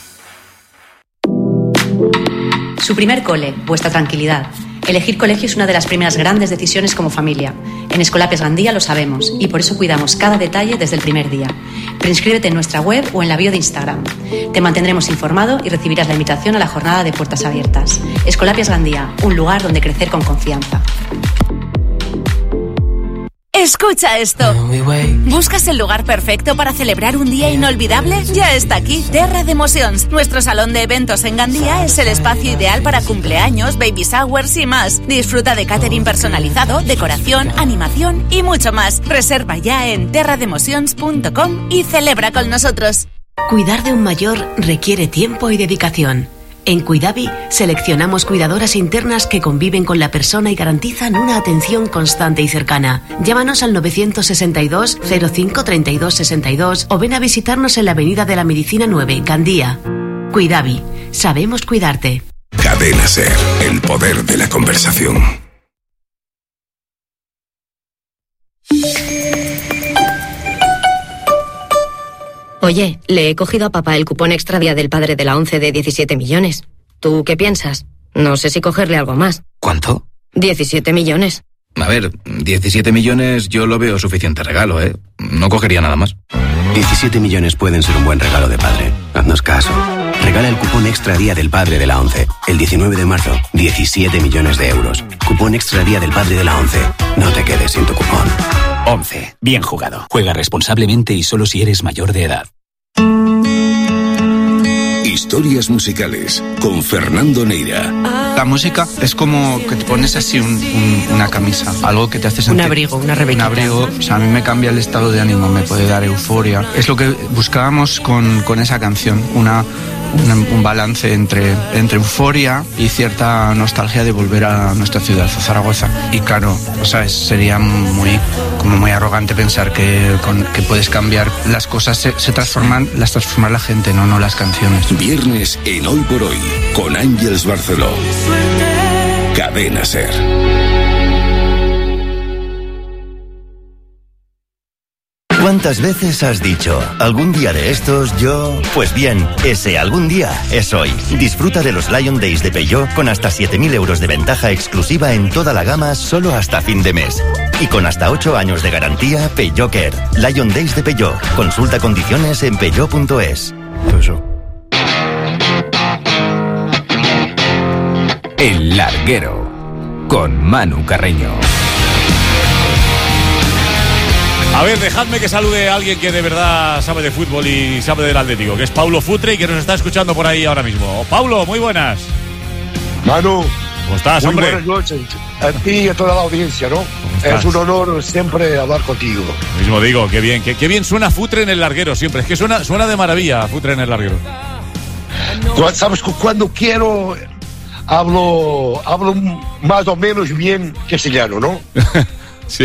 Su primer cole, vuestra tranquilidad. Elegir colegio es una de las primeras grandes decisiones como familia. En Escolapias Gandía lo sabemos y por eso cuidamos cada detalle desde el primer día. Preinscríbete en nuestra web o en la bio de Instagram. Te mantendremos informado y recibirás la invitación a la jornada de puertas abiertas. Escolapias Gandía, un lugar donde crecer con confianza. Escucha esto. ¿Buscas el lugar perfecto para celebrar un día inolvidable? Ya está aquí, Terra de Emocions. Nuestro salón de eventos en Gandía es el espacio ideal para cumpleaños, baby showers y más. Disfruta de catering personalizado, decoración, animación y mucho más. Reserva ya en terra de emocions punto com y celebra con nosotros. Cuidar de un mayor requiere tiempo y dedicación. En Cuidavi seleccionamos cuidadoras internas que conviven con la persona y garantizan una atención constante y cercana. Llámanos al nueve seis dos, cero cinco, treinta y dos sesenta y dos o ven a visitarnos en la Avenida de la Medicina nueve, Gandía. Cuidavi, sabemos cuidarte. Cadena Ser, el poder de la conversación. Oye, le he cogido a papá el cupón extra día del padre de la once de diecisiete millones. ¿Tú qué piensas? No sé si cogerle algo más. ¿Cuánto? diecisiete millones. A ver, diecisiete millones yo lo veo suficiente regalo, ¿eh? No cogería nada más. diecisiete millones pueden ser un buen regalo de padre. haznos caso. Regala el cupón Extra Día del Padre de la ONCE. El diecinueve de marzo, diecisiete millones de euros. Cupón Extra Día del Padre de la ONCE. No te quedes sin tu cupón. ONCE. Bien jugado. Juega responsablemente y solo si eres mayor de edad. Historias musicales con Fernando Neira. La música es como que te pones así un, un, una camisa, algo que te hace sentir... Un abrigo, una rebequita. Un abrigo, o sea, a mí me cambia el estado de ánimo, me puede dar euforia. Es lo que buscábamos con, con esa canción, una, una, un balance entre, entre euforia y cierta nostalgia de volver a nuestra ciudad, a Zaragoza. Y claro, o sea, es, sería muy, como muy arrogante pensar que, con, que puedes cambiar las cosas, se, se transforman, las transforma la gente, no, no las canciones. Viernes en Hoy por Hoy, con Ángeles Barceló. Cadena SER. ¿Cuántas veces has dicho, algún día de estos yo...? Pues bien, ese algún día es hoy. Disfruta de los Lion Days de Peugeot con hasta siete mil euros de ventaja exclusiva en toda la gama solo hasta fin de mes. Y con hasta ocho años de garantía, Peugeot Care. Lion Days de Peugeot. Consulta condiciones en peugeot punto es. Peugeot. El Larguero, con Manu Carreño. A ver, dejadme que salude a alguien que de verdad sabe de fútbol y sabe del Atlético, que es Paulo Futre y que nos está escuchando por ahí ahora mismo. Paulo, muy buenas. Manu, ¿cómo estás, muy hombre? buenas noches a ti y a toda la audiencia, ¿no? Es un honor siempre hablar contigo. Lo mismo digo, qué bien, qué, qué bien suena Futre en el Larguero siempre. Es que suena, suena de maravilla Futre en el Larguero. Sabes que cuando quiero hablo, hablo más o menos bien castellano, ¿no? Sí.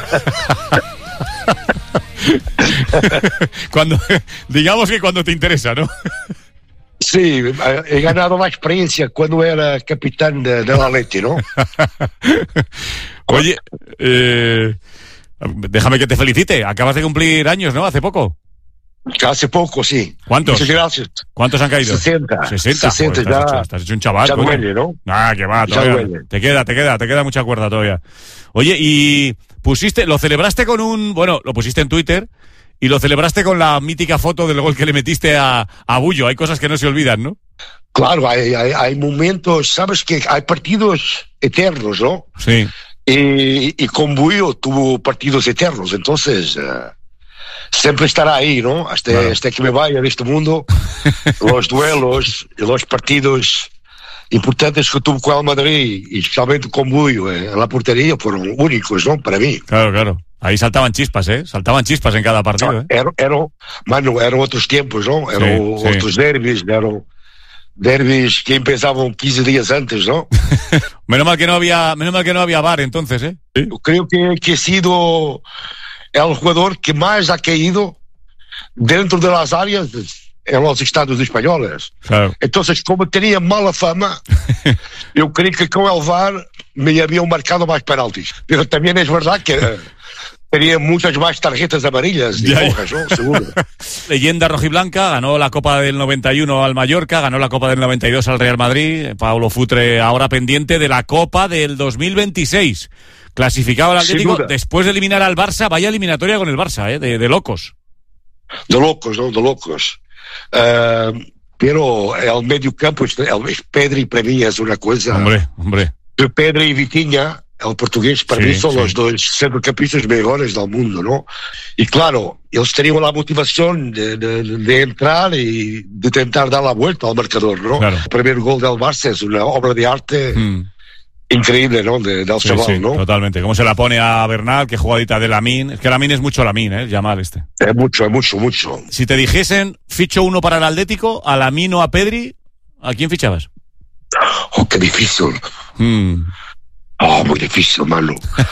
Cuando, digamos que cuando te interesa, ¿no? Sí, he ganado la experiencia cuando era capitán de, de la Leti, ¿no? Oye, eh, déjame que te felicite. Acabas de cumplir años, ¿no? Hace poco. Hace poco, sí. ¿Cuántos? Muchas gracias. ¿Cuántos han caído? sesenta. sesenta. sesenta, Joder, estás, ya, hecho, estás hecho un chaval. ya coño. duele, ¿no? Ah, que va, Ya todavía. duele. Te queda, te queda, te queda mucha cuerda todavía. Oye, y pusiste, lo celebraste con un, bueno, lo pusiste en Twitter y lo celebraste con la mítica foto del gol que le metiste a, a Bullo. Hay cosas que no se olvidan, ¿no? Claro, hay, hay, hay momentos, sabes que hay partidos eternos, ¿no? Sí. Y, y con Bullo tuvo partidos eternos, entonces uh, siempre estará ahí, ¿no? Hasta, claro. hasta que me vaya de este mundo, los duelos y los partidos importantes que tuvo con el Madrid y especialmente con Bullo eh, en la portería fueron únicos, ¿no? Para mí. Claro, claro. Ahí saltaban chispas, ¿eh? Saltaban chispas en cada partido, ¿eh? Era, era, mano, eran otros tiempos, ¿no? Eran sí, otros sí. derbis, eran derbis que empezaban quince días antes, ¿no? menos mal que no había, menos mal que no había V A R entonces, ¿eh? ¿Sí? Yo creo que, que he sido el jugador que más ha caído dentro de las áreas en los estados españoles. Claro. Entonces, como tenía mala fama, yo creo que con el V A R me habían marcado más penaltis. Pero también es verdad que tenía muchas más tarjetas amarillas y rojas, ¿no? Seguro. Leyenda rojiblanca, ganó la Copa del noventa y uno al Mallorca, ganó la Copa del noventa y dos al Real Madrid. Paulo Futre ahora pendiente de la Copa del dos mil veintiséis. Clasificado al Atlético después de eliminar al Barça. Vaya eliminatoria con el Barça, ¿eh? De, de locos. De locos, ¿no? De locos. Uh, pero el medio campo, el Pedri para mí es una cosa. Hombre, hombre. Pedri y Vitinha, el portugués, para sí, mí son sí. los dos centrocampistas mejores del mundo, ¿no? Y claro, ellos tenían la motivación de, de, de entrar y de intentar dar la vuelta al marcador, ¿no? Claro. El primer gol del Barça es una obra de arte. Hmm. Increíble, ¿no? De, del sí, chaval, sí, ¿no? Totalmente. ¿Cómo se la pone a Bernal? Qué jugadita de Lamine. Es que Lamine es mucho Lamine, ¿eh? Yamal este. Es mucho, es mucho, mucho. Si te dijesen, ficho uno para el Atlético, a Lamine o a Pedri, ¿a quién fichabas? Oh, qué difícil. Hmm. Oh, muy difícil, mano.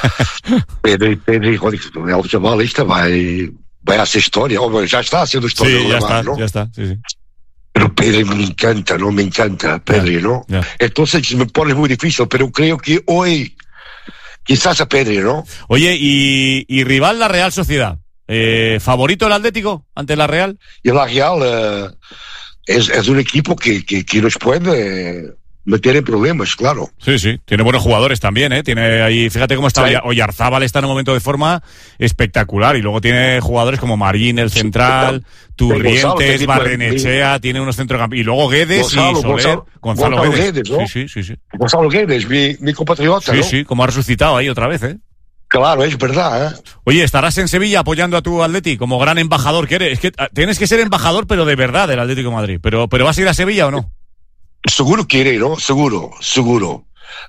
Pedri, Pedri, joder, el chaval este va, va a hacer historia. Oh, ya está haciendo historia. Sí, ya está, ¿no? ya está, sí, sí. Pero Pedri me encanta, ¿no? Me encanta Pedri, ¿no? Ya. Entonces me pone muy difícil, pero creo que hoy quizás a Pedri, ¿no? Oye, y, y rival la Real Sociedad. Eh, ¿Favorito el Atlético ante la Real? Y la Real eh, es, es un equipo que, que, que nos puede meter en problemas, claro. Sí, sí, tiene buenos jugadores también, ¿eh? Tiene ahí, fíjate cómo está, sí. Oyarzábal está en un momento de forma espectacular, y luego tiene jugadores como Marín, el central, sí, Turrientes, Barrenechea, tiene unos centrocampistas, y luego Guedes Gonzalo, y Soler, Gonzalo, Gonzalo, Gonzalo Guedes. Guedes, ¿no? Sí, sí, sí, sí. Gonzalo Guedes, mi, mi compatriota, Sí, ¿no? sí, como ha resucitado ahí otra vez, ¿eh? Claro, es verdad, ¿eh? Oye, estarás en Sevilla apoyando a tu Atleti como gran embajador que eres. Es que tienes que ser embajador, pero de verdad, del Atlético de Madrid. Pero, pero ¿vas a ir a Sevilla o no? Seguro que iré, ¿no? Seguro, seguro.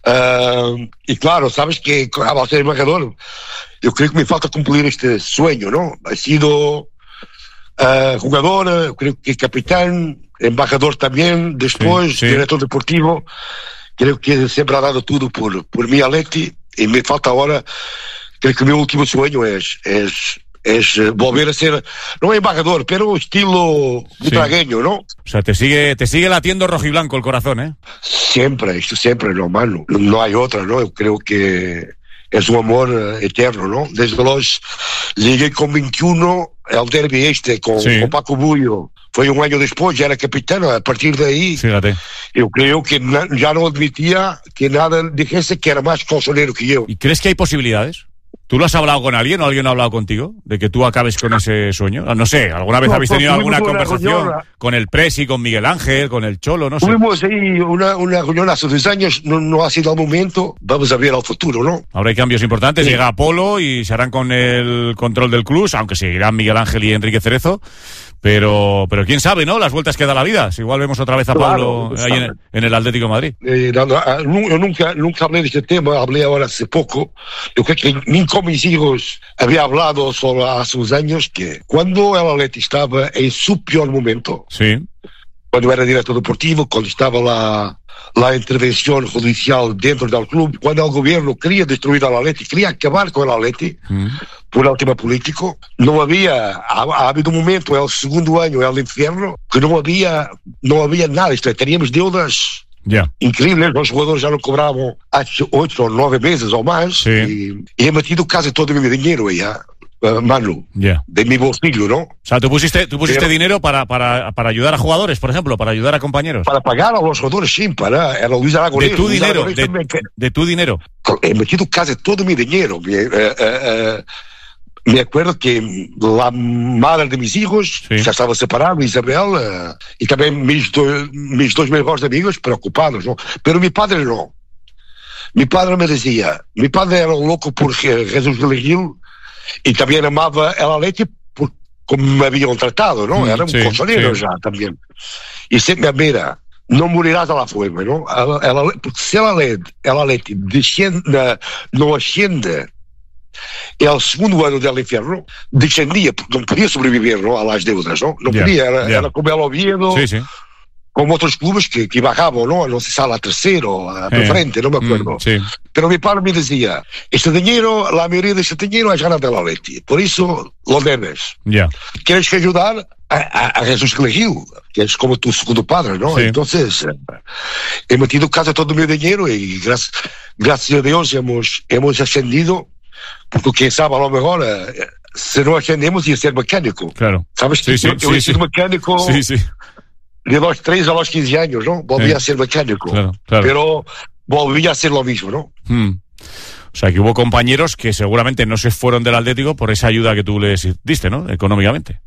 Uh, y claro, sabes que al ser embajador, yo creo que me falta cumplir este sueño, ¿no? He sido uh, jugador, creo que capitán, embajador también, después sí, sí. director deportivo. Creo que siempre ha dado todo por, por mi Atleti. Y me falta ahora, creo que mi último sueño es, es, es volver a ser, no embajador, pero estilo butragueño, sí. ¿no? O sea, te sigue, te sigue latiendo rojiblanco el corazón, ¿eh? Siempre, esto siempre, no, mano. No hay otra, ¿no? Yo creo que es un amor eterno, ¿no? Desde los, llegué con veintiuno al derbi este, con, sí. con Paco Bullo. Fue un año después, ya era capitán. A partir de ahí, fíjate, yo creo que na, ya no admitía que nada dijese que era más consolero que yo. ¿Y crees que hay posibilidades? ¿Tú lo has hablado con alguien o alguien ha hablado contigo de que tú acabes con ese sueño? No sé, ¿alguna vez no, habéis tenido alguna conversación reunión, con el Presi, con Miguel Ángel, con el Cholo? No sé. Tuvimos ahí una, una reunión hace dos años, no, no ha sido el momento, vamos a ver al futuro, ¿no? Ahora hay cambios importantes, sí. Llega Apolo y se harán con el control del club, aunque seguirán Miguel Ángel y Enrique Cerezo. Pero, pero quién sabe, ¿no? Las vueltas que da la vida. Si igual vemos otra vez a Pablo claro, ahí en, en el Atlético de Madrid. Eh, no, no, yo nunca, nunca hablé de este tema, hablé ahora hace poco. Yo creo que ni con mis hijos había hablado solo hace unos años que cuando el Atleti estaba en su peor momento, sí. cuando era director deportivo, cuando estaba la, la intervención judicial dentro del club, cuando el gobierno quería destruir al Atleti, quería acabar con el Atleti, mm. por el tema político, no había, ha, ha habido un momento, el segundo año, el infierno, que no había, no había nada, esto, teníamos deudas yeah. increíbles, los jugadores ya no cobraban hace ocho o nueve meses o más, sí. y, y he metido casi todo mi dinero ya. Uh, Manu, yeah. de mi bolsillo, ¿no? O sea, tú pusiste, tú pusiste Pero, dinero para, para, para ayudar a jugadores, por ejemplo, para ayudar a compañeros. Para pagar a los jugadores, sí, para era Luis Aragonés. De tu Luis dinero, Aragonés de, también, que, de tu dinero. He metido casi todo mi dinero. Me, uh, uh, uh, me acuerdo que la madre de mis hijos sí. ya estaba separada, Isabel, uh, y también mis, do, mis dos mejores amigos preocupados, ¿no? Pero mi padre no. Mi padre me decía, mi padre era un loco por Jesús de Gil, y también amaba el Atleti por como me habían tratado, ¿no? Era un sí, consolero sí. ya también. Y siempre, mira, no morirás a la forma, ¿no? El, el, porque si el Atleti, el Atleti desciende, no asciende el segundo año del infierno, descendía, porque no podía sobrevivir, ¿no? A las deudas, ¿no? No yeah, podía, era, yeah. era como el Oviedo, sí, sí. como otros clubes que, que bajaban, ¿no? No sé si a la tercero, a la eh, frente, no me acuerdo. Mm, sí. Pero mi padre me decía, este dinero, la mayoría de este dinero es ganado del Atleti, por eso lo debes. Yeah. Tienes que ayudar a, a, a Jesús Gil, que es como tu segundo padre, ¿no? Sí. Entonces, eh, he metido casi todo mi dinero y gracias, gracias a Dios hemos, hemos ascendido, porque quién sabe, a lo mejor, eh, si no ascendemos, iba a ser mecánico. Claro. ¿Sabes? Sí, sí, yo yo sí, he sido sí. mecánico... Sí, sí. De los tres a los quince años, ¿no? Volví eh, a ser mecánico. Claro, claro. Pero volví a hacer lo mismo, ¿no? Hmm. O sea, que hubo compañeros que seguramente no se fueron del Atlético por esa ayuda que tú les diste, ¿no? Económicamente.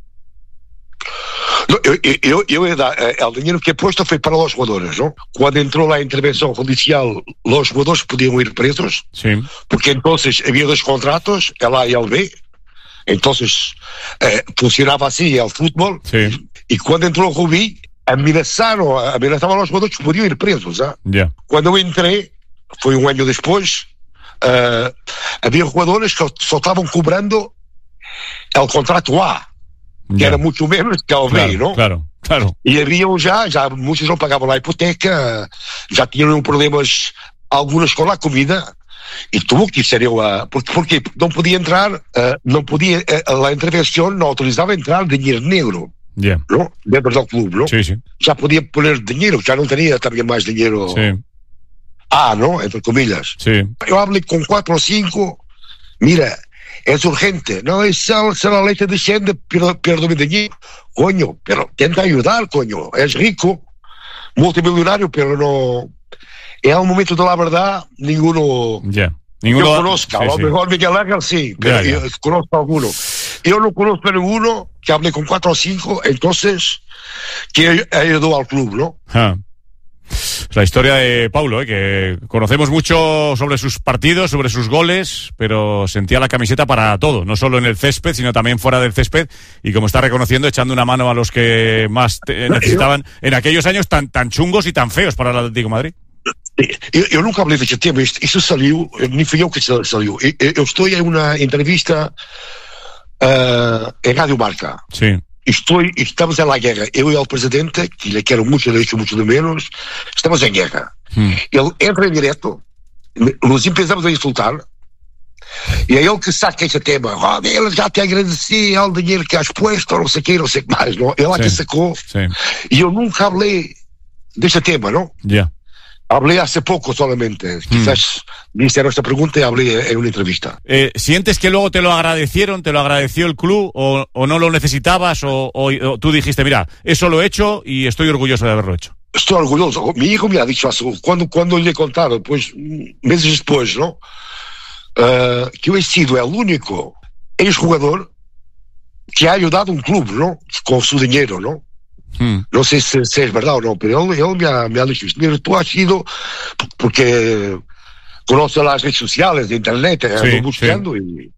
No, yo, yo, yo, el dinero que he puesto fue para los jugadores, ¿no? Cuando entró la intervención judicial, los jugadores podían ir presos. Sí. Porque entonces había dos contratos, el A y el B. Entonces, eh, funcionaba así el fútbol. Sí. Y cuando entró Rubí, amenazaron, amenazaban a los jugadores que podían ir presos. ¿eh? Yeah. Cuando entré, fue un año después, uh, había jugadores que solo estaban cobrando el contrato A, que yeah. era mucho menos que el claro, B, ¿no? Claro, claro. Y había ya, ya muchos no pagaban la hipoteca, ya tenían problemas, algunos con la comida, y tuvo que ser yo, uh, porque, porque no podía entrar, uh, no podía, uh, la intervención no autorizaba entrar dinero negro. Yeah. ¿No? Dentro del club, ¿no? Sí, sí. Ya podía poner dinero, ya no tenía también más dinero. Sí. Ah, ¿no? Entre comillas. Sí. Yo hablé con cuatro o cinco, mira, es urgente, no es si la leche desciende, pierdo, pierdo mi dinero. Coño, pero tenta ayudar, coño, es rico, multimillonario, pero no, en un momento de la verdad, ninguno... Ya. Ninguno yo conozco, sí, a lo sí. mejor Miguel Ángel sí, pero Ya, ya. yo conozco a alguno. Yo no conozco a ninguno que hable con cuatro o cinco, entonces, que ayudó al club, ¿no? Ah. La historia de Paulo, ¿eh? Que conocemos mucho sobre sus partidos, sobre sus goles, pero sentía la camiseta para todo, no solo en el césped, sino también fuera del césped, y como está reconociendo, echando una mano a los que más te- necesitaban en aquellos años tan, tan chungos y tan feos para el Atlético de Madrid. Eu, eu nunca hablei deste tema, isto, isto saiu, nem fui eu que sa- saiu. Eu, eu estou em uma entrevista uh, em Rádio Marca. Sí. Estou, estamos em la guerra. Eu e o presidente, que le quero muito, le echo muito de menos, estamos em guerra. Hmm. Ele entra em direto, nos empezamos a insultar, e é ele que saca esse tema. Oh, ele já te agradeci ao dinheiro que has puesto, não sei o que, não sei o que mais. Não? Ele é que Sí. sacou. Sí. E eu nunca hablei deste tema, não? Ya. Hablé hace poco solamente. Quizás viste nuestra pregunta y hablé en una entrevista. Eh, ¿Sientes que luego te lo agradecieron, te lo agradeció el club, o, o no lo necesitabas, o, o- o tú dijiste, mira, eso lo he hecho y estoy orgulloso de haberlo hecho? Estoy orgulloso. Mi hijo me ha dicho eso. Cuando, cuando le he contado, pues meses después, ¿no? Eh, que yo he sido el único exjugador que ha ayudado a un club, ¿no? Con su dinero, ¿no? Hmm. No sé si, si es verdad o no, pero él, él me, ha, me ha dicho, mira, tú has sido, porque conoce las redes sociales, de internet, Sí, ando buscando y,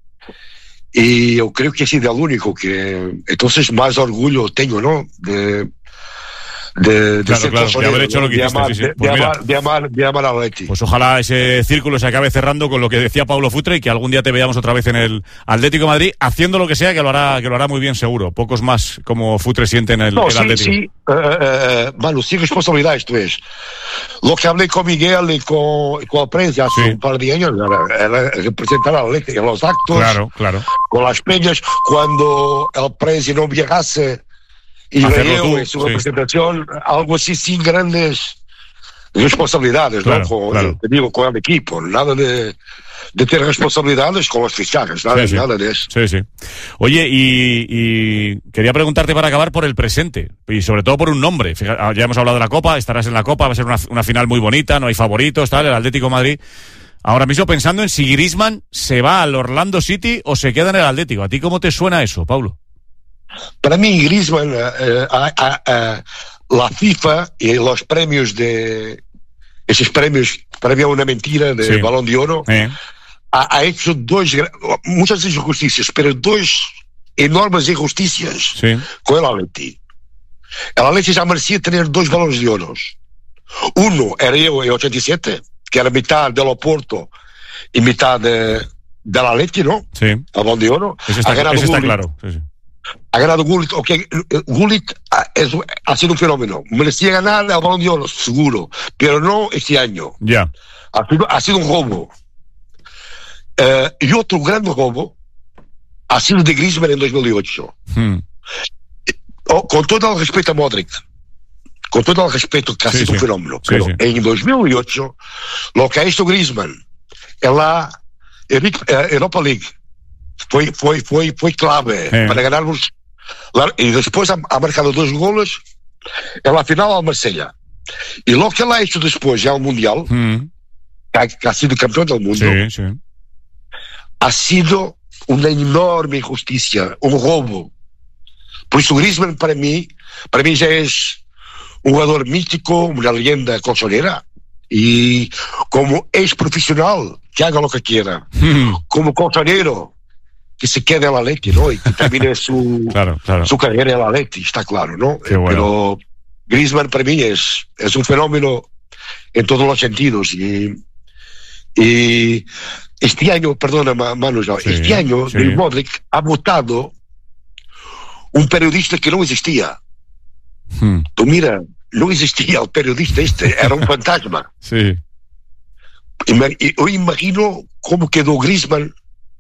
y yo creo que he sido el único que, entonces más orgullo tengo, ¿no? De, de, de Claro, ser claro, de colchonero, haber hecho ¿no? lo que de hiciste, amar, sí, sí. de, Pues de mira. amar, de amar, de amar al Atleti. Pues ojalá ese círculo se acabe cerrando con lo que decía Paulo Futre y que algún día te veamos otra vez en el Atlético de Madrid haciendo lo que sea, que lo hará, que lo hará muy bien seguro. Pocos más como Futre sienten el, No, el sí, Atlético. sí, eh, eh, eh, Manu, sin responsabilidad esto es. Lo que hablé con Miguel y con, con la prensa hace un par de años era, era representar al Atlético en los actos, Claro, claro. con las peñas, cuando el prensa no viajase y Hacerlo yo tú, en su sí. representación, algo así sin grandes responsabilidades, Claro, ¿no? Con, claro. te digo, con el equipo, nada de, de tener responsabilidades con los fichajes, nada, Sí, sí. nada de eso. Sí, sí. Oye, y, y quería preguntarte para acabar por el presente y sobre todo por un nombre. Fija- ya hemos hablado de la Copa, estarás en la Copa, va a ser una, una final muy bonita, no hay favoritos, tal, el Atlético de Madrid. Ahora mismo pensando en si Griezmann se va al Orlando City o se queda en el Atlético. ¿A ti cómo te suena eso, Paulo? Para mí, Griezmann, eh, a- a- a- la FIFA y los premios de... Esos premios, para mí es una mentira, de Sí. Balón de Oro, Eh. ha, ha hecho dos, gra- muchas injusticias, pero dos enormes injusticias Sí. con el Atleti. El Atleti ya merecía tener dos balones de oro. Uno era yo en ochenta y siete, que era mitad del Oporto y mitad de, del Atleti, ¿no? Sí. El Balón de Oro. Ese está, Ha ganado ese está Gullit. claro. Sí, sí. Ha ganado Gullit, ok, Gullit ha, es- ha sido un fenómeno. Merecía ganar el Balón de Oro, seguro, pero no este año. Ya. Ha sido, ha sido un robo. Eh, y otro gran robo ha sido de Griezmann en dos mil ocho. Hmm. Oh, con todo el respeto a Modric, con todo el respeto que ha Sí, sido sí. un fenómeno, Sí, pero sí. en dos mil ocho lo que ha hecho Griezmann en la Eric- eh, Europa League fue, fue, fue, fue clave Eh. para ganarnos la- y después ha, ha marcado dos goles en la final al Marsella. Y lo que él ha hecho después ya al Mundial, Hmm. que ha, que ha sido campeón del mundo, Sí, sí. ha sido una enorme injusticia, un robo. Por eso Griezmann para mí, para mí ya es un jugador mítico, una leyenda colchonera, y como es profesional, que haga lo que quiera. Hmm. Como colchonero, que se quede en la Atleti, ¿no? Y que termine su, Claro, claro. su carrera en la Atleti, está claro, ¿no? Qué bueno. Pero Griezmann para mí es, es un fenómeno en todos los sentidos. Y, y este año, perdona Ma- Manu, ya, Sí, este año sí. Del Modric ha votado un periodista que no existía. Hmm. Tú mira, no existía el periodista este, era un fantasma. Sí. Ima- y Yo imagino cómo quedó Griezmann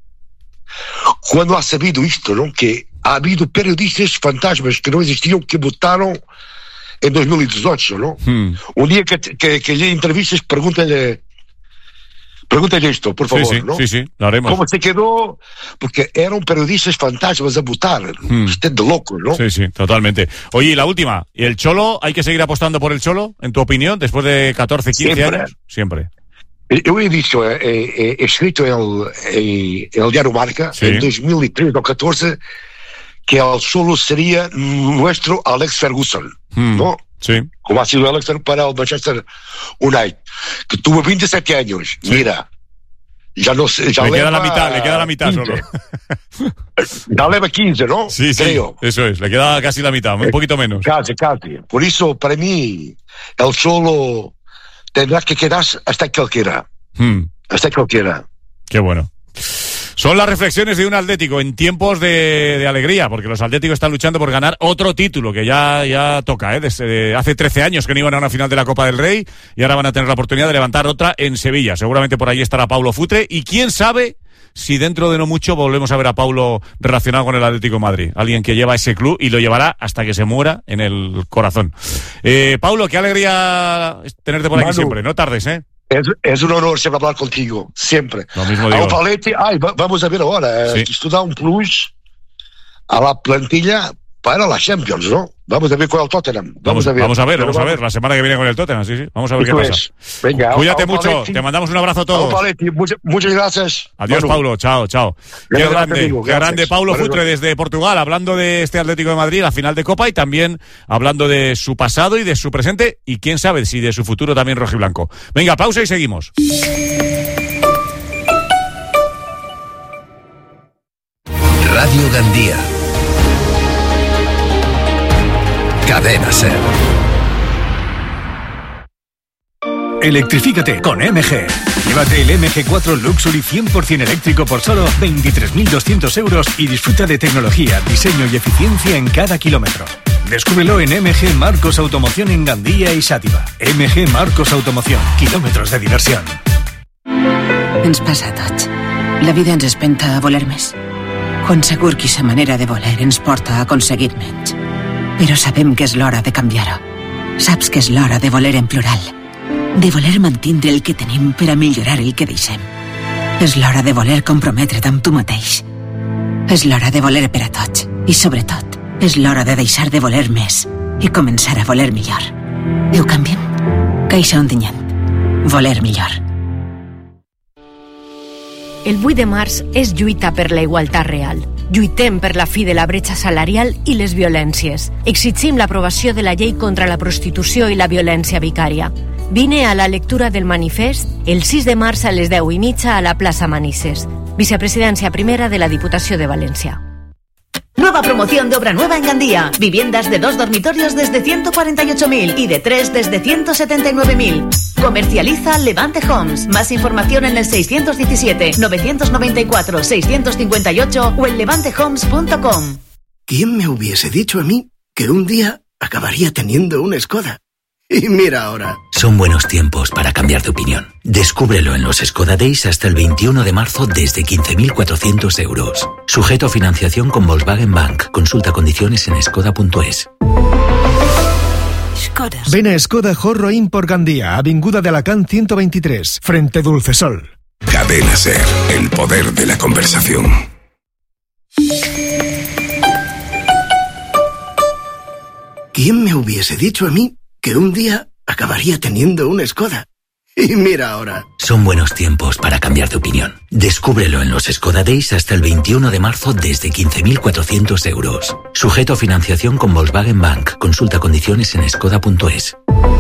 cuando ha sabido esto, ¿no? Que ha habido periodistas fantasmas que no existían que votaron en dos mil dieciocho, ¿no? Hmm. Un día que, que, que le entrevistas, pregúntale, Pregúntale esto, por favor, sí, sí, ¿no? Sí, sí, lo haremos. ¿Cómo se quedó? Porque eran periodistas fantasmas a votar. Hmm. Usted de loco, ¿no? Sí, sí, totalmente. Oye, y la última. ¿Y el Cholo? ¿Hay que seguir apostando por el Cholo, en tu opinión, después de catorce, quince Siempre. años? Siempre. Yo he dicho, eh, eh, he escrito en el, eh, en el diario Marca, Sí. en dos mil trece o catorce, que el Cholo sería nuestro Alex Ferguson, Hmm. ¿no? Sí. Como ha sido Alex Ferguson para el Manchester United, que tuvo veintisiete años. Sí. Mira, ya no sé, ya Le queda leva la mitad, le queda la mitad quince. solo. Ya leva quince, ¿no? Sí, sí, Creo. eso es, le queda casi la mitad, un poquito menos. Casi, casi. Por eso, para mí, el Cholo tendrá que quedarse hasta que él quiera. Hmm. Hasta que él quiera. Qué bueno. Son las reflexiones de un Atlético en tiempos de, de alegría, porque los Atléticos están luchando por ganar otro título, que ya, ya toca, ¿eh? Desde hace trece años que no iban a una final de la Copa del Rey, y ahora van a tener la oportunidad de levantar otra en Sevilla. Seguramente por ahí estará Paulo Futre, y quién sabe si dentro de no mucho volvemos a ver a Paulo relacionado con el Atlético de Madrid. Alguien que lleva ese club y lo llevará hasta que se muera en el corazón. Eh, Paulo, qué alegría tenerte por aquí Manu, siempre. No tardes, ¿eh? Es, es un honor siempre hablar contigo, siempre. Lo mismo digo. A un Paletti, ay, va- vamos a ver ahora, eh, Sí. esto da un plus a la plantilla para la Champions, ¿no? Vamos a ver con el Tottenham. Vamos, Vamos, a ver. vamos a ver, Pero vamos a ver. La semana que viene con el Tottenham, sí, sí. Vamos a ver Eso qué pasa. es. Venga, Cuídate a un mucho, Paletti. te mandamos un abrazo a A un todos. Paletti, muchas, muchas gracias. Adiós, Manu. Paulo. Chao, chao. Qué Gracias, grande, amigo, qué gracias. grande Paulo Buenas Futre noches. desde Portugal, hablando de este Atlético de Madrid, la final de Copa, y también hablando de su pasado y de su presente, y quién sabe si de su futuro también rojiblanco. Venga, pausa y seguimos. Radio Gandía. Cadena Ser. Electrifícate con M G. Llévate el M G cuatro Luxury cien por ciento eléctrico por solo veintitrés mil doscientos euros y disfruta de tecnología, diseño y eficiencia en cada kilómetro. Descúbrelo en M G Marcos Automoción en Gandía y Xàtiva. M G Marcos Automoción, kilómetros de diversión. Ens passa a tots. La vida ens espenta a voler més. Quan segur que sa manera de voler ens porta a aconseguir menys. Però sabem que és l'hora de canviar-ho. Saps que és l'hora de voler en plural. De voler mantindre el que tenim per a millorar el que deixem. És l'hora de voler comprometre't amb tu mateix. És l'hora de voler per a tots. I sobretot, és l'hora de deixar de voler més i començar a voler millor. Ho canviem? Caixa Ontinyent. Voler millor. El vuit de març és lluita per la igualtat real. Lluitem per la fi de la bretxa salarial i les violències. Exigim l'aprovació de la llei contra la prostitució i la violència vicària. Vine a la lectura del manifest el sis de març a les deu i mitja a la plaça Manises. Vicepresidència primera de la Diputació de València. Nueva promoción de obra nueva en Gandía. Viviendas de dos dormitorios desde ciento cuarenta y ocho mil y de tres desde ciento setenta y nueve mil. Comercializa Levante Homes. Más información en el seiscientos diecisiete, novecientos noventa y cuatro, seiscientos cincuenta y ocho o en levante homes punto com. ¿Quién me hubiese dicho a mí que un día acabaría teniendo una Skoda? Y mira ahora. Son buenos tiempos para cambiar de opinión. Descúbrelo en los Skoda Days hasta el veintiuno de marzo desde quince mil cuatrocientos euros. Sujeto a financiación con Volkswagen Bank. Consulta condiciones en skoda punto es. Ven a Skoda Horro Import Gandía, Avinguda de Alacant ciento veintitrés, frente Dulcesol. Cadena Ser, el poder de la conversación. ¿Quién me hubiese dicho a mí que un día acabaría teniendo una Skoda? Y mira ahora. Son buenos tiempos para cambiar de opinión. Descúbrelo en los Skoda Days hasta el veintiuno de marzo desde quince mil cuatrocientos euros. Sujeto a financiación con Volkswagen Bank. Consulta condiciones en skoda punto es.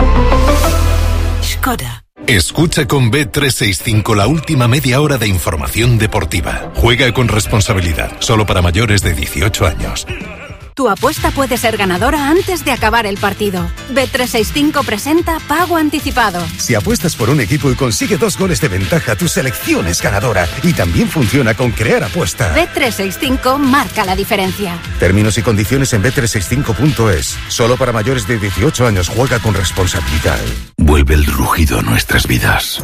Skoda. Escucha con B trescientos sesenta y cinco la última media hora de información deportiva. Juega con responsabilidad, solo para mayores de dieciocho años. Tu apuesta puede ser ganadora antes de acabar el partido. B trescientos sesenta y cinco presenta Pago Anticipado. Si apuestas por un equipo y consigue dos goles de ventaja, tu selección es ganadora. Y también funciona con Crear Apuesta. B trescientos sesenta y cinco marca la diferencia. Términos y condiciones en B trescientos sesenta y cinco punto es. Solo para mayores de dieciocho años. Juega con responsabilidad. Vuelve el rugido a nuestras vidas.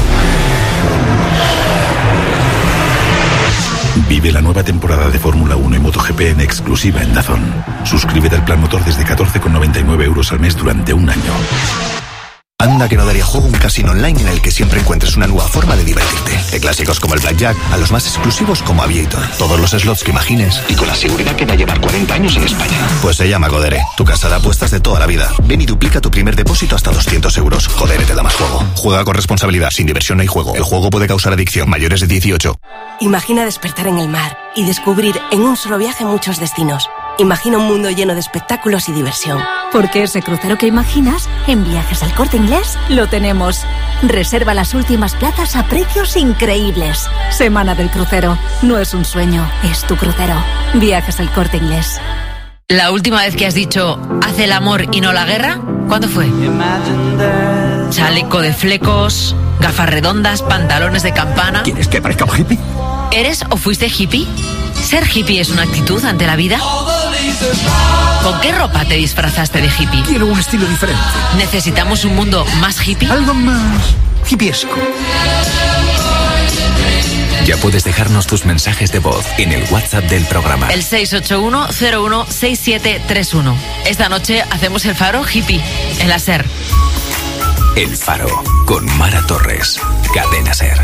Vive la nueva temporada de Fórmula uno y MotoGP en exclusiva en DAZN. Suscríbete al plan motor desde catorce con noventa y nueve euros al mes durante un año. Anda que no daría juego un casino online en el que siempre encuentres una nueva forma de divertirte. De clásicos como el Blackjack a los más exclusivos como Aviator. Todos los slots que imagines y con la seguridad que va a llevar cuarenta años en España. Pues se llama Codere, tu casa de apuestas de toda la vida. Ven y duplica tu primer depósito hasta doscientos euros. Codere te da más juego. Juega con responsabilidad, sin diversión no hay juego. El juego puede causar adicción. Mayores de dieciocho. Imagina despertar en el mar y descubrir en un solo viaje muchos destinos. Imagina un mundo lleno de espectáculos y diversión. Porque ese crucero que imaginas, en Viajes al Corte Inglés, lo tenemos. Reserva las últimas plazas a precios increíbles. Semana del crucero. No es un sueño, es tu crucero. Viajes al Corte Inglés. La última vez que has dicho hace el amor y no la guerra, ¿cuándo fue? Chaleco de flecos, gafas redondas, pantalones de campana. ¿Quieres que parezca un hippie? ¿Eres o fuiste hippie? ¿Ser hippie es una actitud ante la vida? ¿Con qué ropa te disfrazaste de hippie? Quiero un estilo diferente. ¿Necesitamos un mundo más hippie? Algo más hippiesco. Ya puedes dejarnos tus mensajes de voz en el WhatsApp del programa. El seis ocho uno cero uno seis siete tres uno. Esta noche hacemos el faro hippie en la SER. El Faro con Mara Torres. Cadena SER.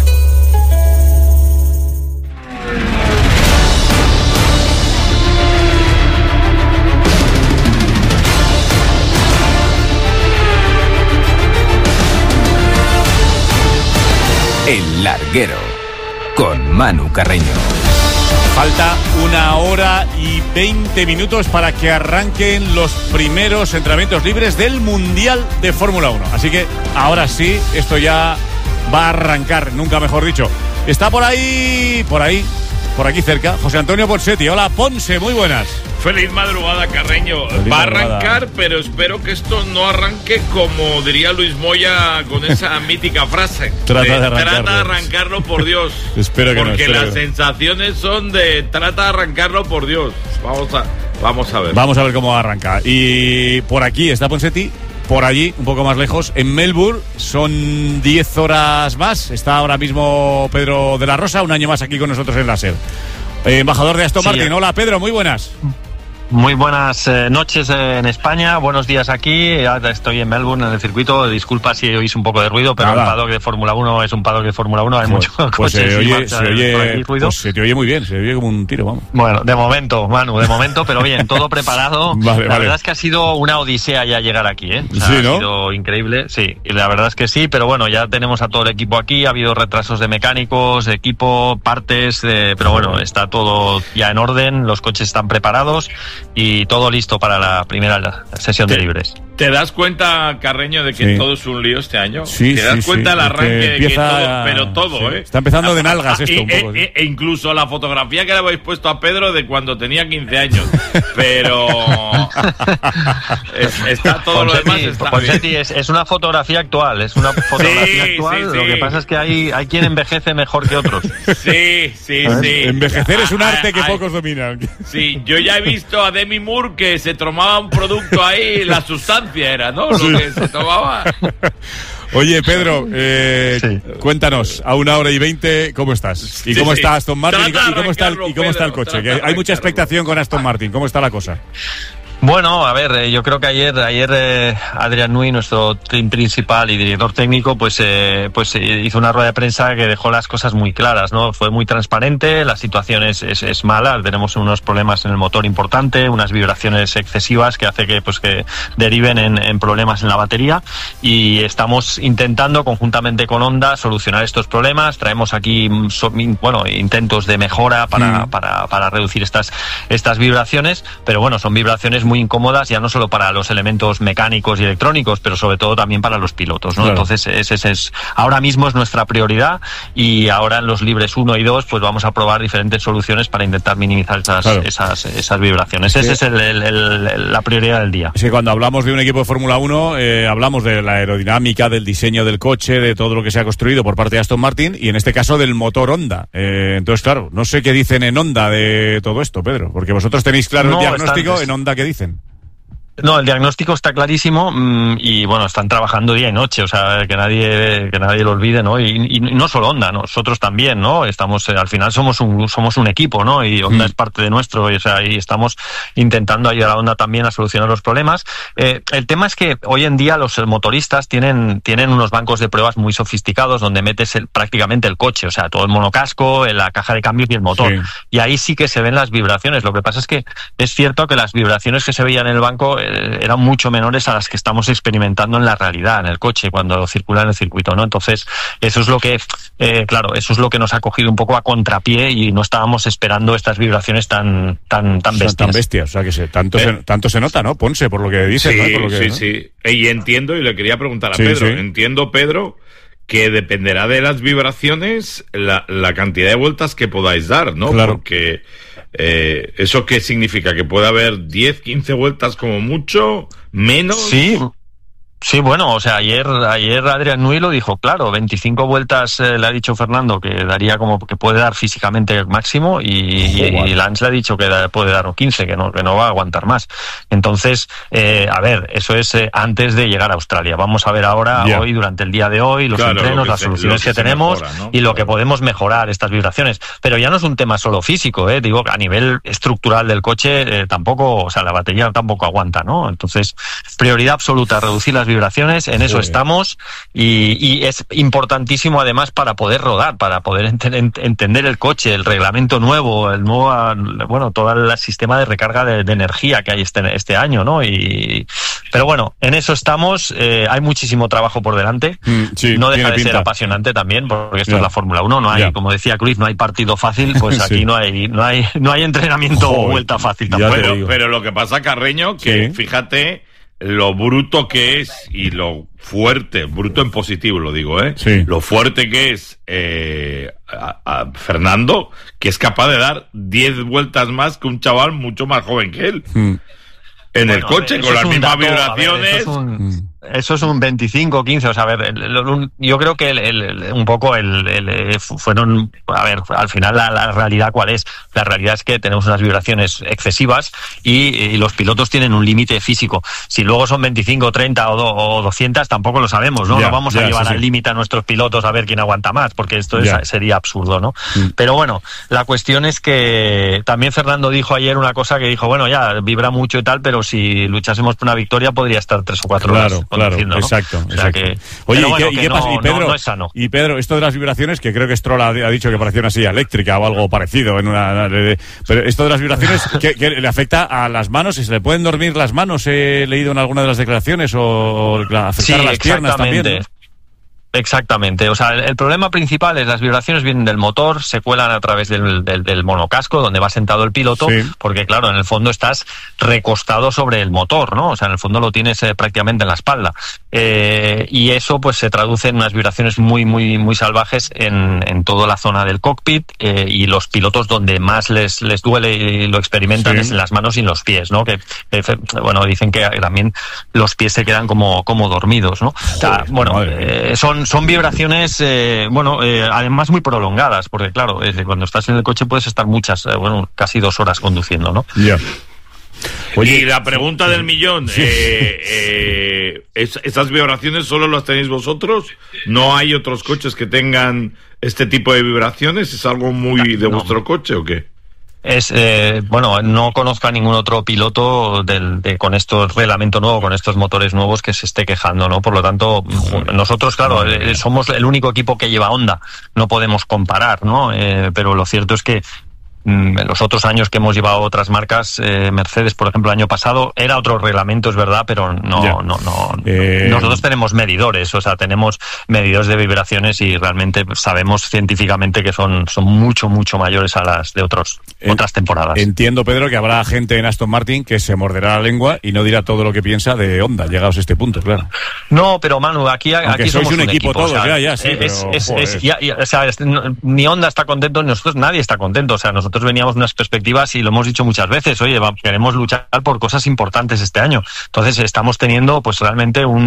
El Larguero con Manu Carreño. Falta una hora y veinte minutos para que arranquen los primeros entrenamientos libres del Mundial de Fórmula uno. Así que ahora sí, esto ya va a arrancar, nunca mejor dicho. Está por ahí, por ahí, por aquí cerca, José Antonio Ponsetti. Hola, Ponce, muy buenas. Feliz madrugada, Carreño. Feliz Va a madrugada. arrancar, pero espero que esto no arranque como diría Luis Moya con esa mítica frase. Trata de arrancarlo. Trata de arrancarlo, por Dios. Espero que no, Porque espero las que no. sensaciones son de trata de arrancarlo, por Dios. Vamos a, vamos a ver. Vamos a ver cómo arranca. Y por aquí está Ponsetti, por allí, un poco más lejos, en Melbourne, son diez horas más. Está ahora mismo Pedro de la Rosa, un año más aquí con nosotros en la SER. Eh, embajador de Aston Sí, Martin. eh. Hola, Pedro, muy buenas. Muy buenas eh, noches eh, en España, buenos días aquí. Ya estoy en Melbourne, en el circuito. Disculpa si oís un poco de ruido, pero Nada. el paddock de Fórmula uno es un paddock de Fórmula uno. Hay Pues, muchos pues coches se y oye, marcha se, por oye aquí, ruido. pues se te oye muy bien, se oye como un tiro, vamos. Bueno, de momento, Manu, de momento, pero bien, todo preparado. Vale, la vale. verdad es que ha sido una odisea ya llegar aquí, ¿eh? O sea, Sí, ha ¿no? sido increíble, sí. Y la verdad es que sí, pero bueno, ya tenemos a todo el equipo aquí. Ha habido retrasos de mecánicos, de equipo, partes, eh, pero bueno, está todo ya en orden. Los coches están preparados y todo listo para la primera sesión de libres. ¿Te das cuenta, Carreño, de que Sí. todo es un lío este año? Sí, ¿Te das sí, cuenta sí, el arranque que de que empieza- todo, pero todo, sí. ¿eh? Está empezando de nalgas esto Y- un poco, e, sí. e- e incluso la fotografía que le habéis puesto a Pedro de cuando tenía quince años. Pero es- está todo lo demás Ponsetti, está Ponsetti, bien. es, es una fotografía actual, es una fotografía Sí, actual. sí, Lo sí. que pasa es que hay, hay quien envejece mejor que otros. Sí, sí, ¿Eh? sí. Envejecer es un Ah, arte que ah, pocos dominan. Sí, yo ya he visto a Demi Moore que se tomaba un producto ahí, la sustancia era, ¿no? Lo Sí. que se tomaba. Oye, Pedro, eh, cuéntanos, a una hora y veinte, ¿cómo estás? ¿Y Sí, cómo sí. está Aston Martin? ¿Y, Trata de y cómo está el, y cómo está el Pedro, coche? trata Que de hay mucha expectación con Aston Martin. ¿Cómo está la cosa? Bueno, a ver, eh, yo creo que ayer, ayer eh, Adrián Nui, nuestro team principal y director técnico, pues, eh, pues eh, hizo una rueda de prensa que dejó las cosas muy claras, ¿no? Fue muy transparente, la situación es, es, es mala, tenemos unos problemas en el motor importante, unas vibraciones excesivas que hace que, pues, que deriven en, en problemas en la batería y estamos intentando conjuntamente con Honda solucionar estos problemas. Traemos aquí, mm, so- bueno, intentos de mejora para, Mm. para, para reducir estas, estas vibraciones, pero bueno, son vibraciones muy incómodas ya no solo para los elementos mecánicos y electrónicos, pero sobre todo también para los pilotos, ¿no? Claro. Entonces, ese, ese es, ahora mismo es nuestra prioridad y ahora en los libres uno y dos, pues vamos a probar diferentes soluciones para intentar minimizar esas, Claro. esas, esas vibraciones. Esa Sí. es el, el- el- la prioridad del día. Es que cuando hablamos de un equipo de Fórmula uno, eh, hablamos de la aerodinámica, del diseño del coche, de todo lo que se ha construido por parte de Aston Martin y en este caso del motor Honda. Eh, entonces, claro, no sé qué dicen en Honda de todo esto, Pedro, porque vosotros tenéis claro No, el diagnóstico, están- en Honda, ¿qué dicen? No, el diagnóstico está clarísimo mmm, y bueno, están trabajando día y noche, o sea, que nadie que nadie lo olvide, ¿no? Y, y no solo Honda, nosotros también, ¿no? Estamos, eh, al final somos un somos un equipo, ¿no? Y Honda mm. es parte de nuestro, y, o sea, y estamos intentando ayudar a Honda también a solucionar los problemas. Eh, el tema es que hoy en día los motoristas tienen tienen unos bancos de pruebas muy sofisticados donde metes el, prácticamente el coche, o sea, todo el monocasco, la caja de cambios y el motor. Sí. Y ahí sí que se ven las vibraciones. Lo que pasa es que es cierto que las vibraciones que se veían en el banco eran mucho menores a las que estamos experimentando en la realidad, en el coche, cuando circula en el circuito, ¿no? Entonces, eso es lo que, eh, claro, eso es lo que nos ha cogido un poco a contrapié y no estábamos esperando estas vibraciones tan tan tan bestias. Tan bestias, o sea, que se, tanto, eh. se, tanto se nota, ¿no? Ponce, por lo que dices, sí, ¿no? Por lo que, sí, ¿no? sí. Y entiendo, y le quería preguntar a sí, Pedro, sí. entiendo, Pedro, que dependerá de las vibraciones la, la cantidad de vueltas que podáis dar, ¿no? Claro. Porque eh, ¿eso qué significa? ¿Que puede haber diez, quince vueltas como mucho? ¿Menos? Sí. Sí, bueno, o sea, ayer ayer Adrian Newey lo dijo claro, veinticinco vueltas eh, le ha dicho Fernando que daría como que puede dar físicamente el máximo y, oh, y Lance le ha dicho que da, puede dar quince, que no que no va a aguantar más. Entonces, eh, a ver, eso es eh, antes de llegar a Australia. Vamos a ver ahora, yeah. hoy, durante el día de hoy, los claro, entrenos, las se, soluciones que, que tenemos mejora, ¿no? Y lo que podemos mejorar estas vibraciones. Pero ya no es un tema solo físico, eh, digo, a nivel estructural del coche eh, tampoco, o sea, la batería tampoco aguanta, ¿no? Entonces, prioridad absoluta, reducir las vibraciones, en eso sí. estamos y, y es importantísimo además para poder rodar, para poder ent- ent- entender el coche, el reglamento nuevo, el nuevo, bueno, todo el sistema de recarga de, de energía que hay este, este año, ¿no? Y, pero bueno, en eso estamos, eh, hay muchísimo trabajo por delante, mm, sí, no deja de pinta. ser apasionante también, porque esto yeah. es la Fórmula uno, no hay, yeah. como decía Cruz, no hay partido fácil, pues aquí sí. no hay no hay no hay entrenamiento Joder, o vuelta fácil tampoco. Pero, pero lo que pasa, Carreño, que sí. fíjate lo bruto que es y lo fuerte, bruto en positivo lo digo, ¿eh? Sí. Lo fuerte que es eh, a, a Fernando, que es capaz de dar diez vueltas más que un chaval mucho más joven que él. Mm. En bueno, el coche, ver, con las mismas dato, vibraciones. Ver, eso, es un, eso es un veinticinco, quince, o sea, a ver, el, el, yo creo que el, el, un poco el, el, fueron, a ver, al final la, la realidad ¿cuál es? La realidad es que tenemos unas vibraciones excesivas y, y los pilotos tienen un límite físico. Si luego son veinticinco, treinta o, do, o doscientas, tampoco lo sabemos, ¿no? Ya, no vamos ya, a llevar sí, al límite a nuestros pilotos a ver quién aguanta más, porque esto es, sería absurdo, ¿no? Mm. Pero bueno, la cuestión es que también Fernando dijo ayer una cosa que dijo, bueno, ya, vibra mucho y tal, pero si luchásemos por una victoria podría estar tres o cuatro claro, horas claro, ¿no? exacto, o sea exacto. Que, Oye, bueno, ¿y qué, ¿y qué no, pasa? Y Pedro, no, no es sano. Y Pedro, esto de las vibraciones, que creo que Stroll ha, ha dicho que parecía una silla eléctrica o algo parecido, en una, pero esto de las vibraciones, ¿qué, qué le afecta a las manos? ¿Se le pueden dormir las manos? He leído en alguna de las declaraciones, o afectar sí, a las piernas también, ¿no? Exactamente, o sea, el, el problema principal es las vibraciones vienen del motor, se cuelan a través del, del, del monocasco donde va sentado el piloto, sí. porque claro, en el fondo estás recostado sobre el motor, ¿no? O sea, en el fondo lo tienes eh, prácticamente en la espalda. Eh, y eso pues se traduce en unas vibraciones muy, muy, muy salvajes en, en toda la zona del cockpit eh, y los pilotos donde más les, les duele y lo experimentan sí. es en las manos y en los pies, ¿no? Que, eh, bueno, dicen que también los pies se quedan como, como dormidos, ¿no? Joder, o sea, bueno, eh, son Son vibraciones, eh, bueno, eh, además muy prolongadas, porque claro, eh, cuando estás en el coche puedes estar muchas, eh, bueno, casi dos horas conduciendo, ¿no? Ya. Yeah. Oye, y la pregunta del millón, eh, eh, es, ¿esas vibraciones solo las tenéis vosotros? ¿No hay otros coches que tengan este tipo de vibraciones? ¿Es algo muy de no. vuestro coche o qué? Es eh, bueno, no conozco a ningún otro piloto del, de, con estos reglamento nuevo, con estos motores nuevos que se esté quejando, ¿no? Por lo tanto, nosotros, claro, eh, somos el único equipo que lleva Honda, no podemos comparar, ¿no? Eh, pero lo cierto es que en los otros años que hemos llevado otras marcas, eh, Mercedes, por ejemplo, el año pasado, era otro reglamento, es verdad, pero no, yeah. no, no, eh... nosotros tenemos medidores, o sea, tenemos medidores de vibraciones y realmente sabemos científicamente que son, son mucho, mucho mayores a las de otros, eh, otras temporadas. Entiendo, Pedro, que habrá gente en Aston Martin que se morderá la lengua y no dirá todo lo que piensa de Honda, llegados a este punto, claro. No, pero Manu, aquí, aquí sois somos un, un equipo, equipo todos, o sea, ya, ya, sí, es, pero, es, es, ya, ya, o sea, es, no, ni Honda está contento, ni nosotros, nadie está contento, o sea, nosotros Nosotros veníamos de unas perspectivas y lo hemos dicho muchas veces, oye, va, queremos luchar por cosas importantes este año. Entonces estamos teniendo pues realmente un,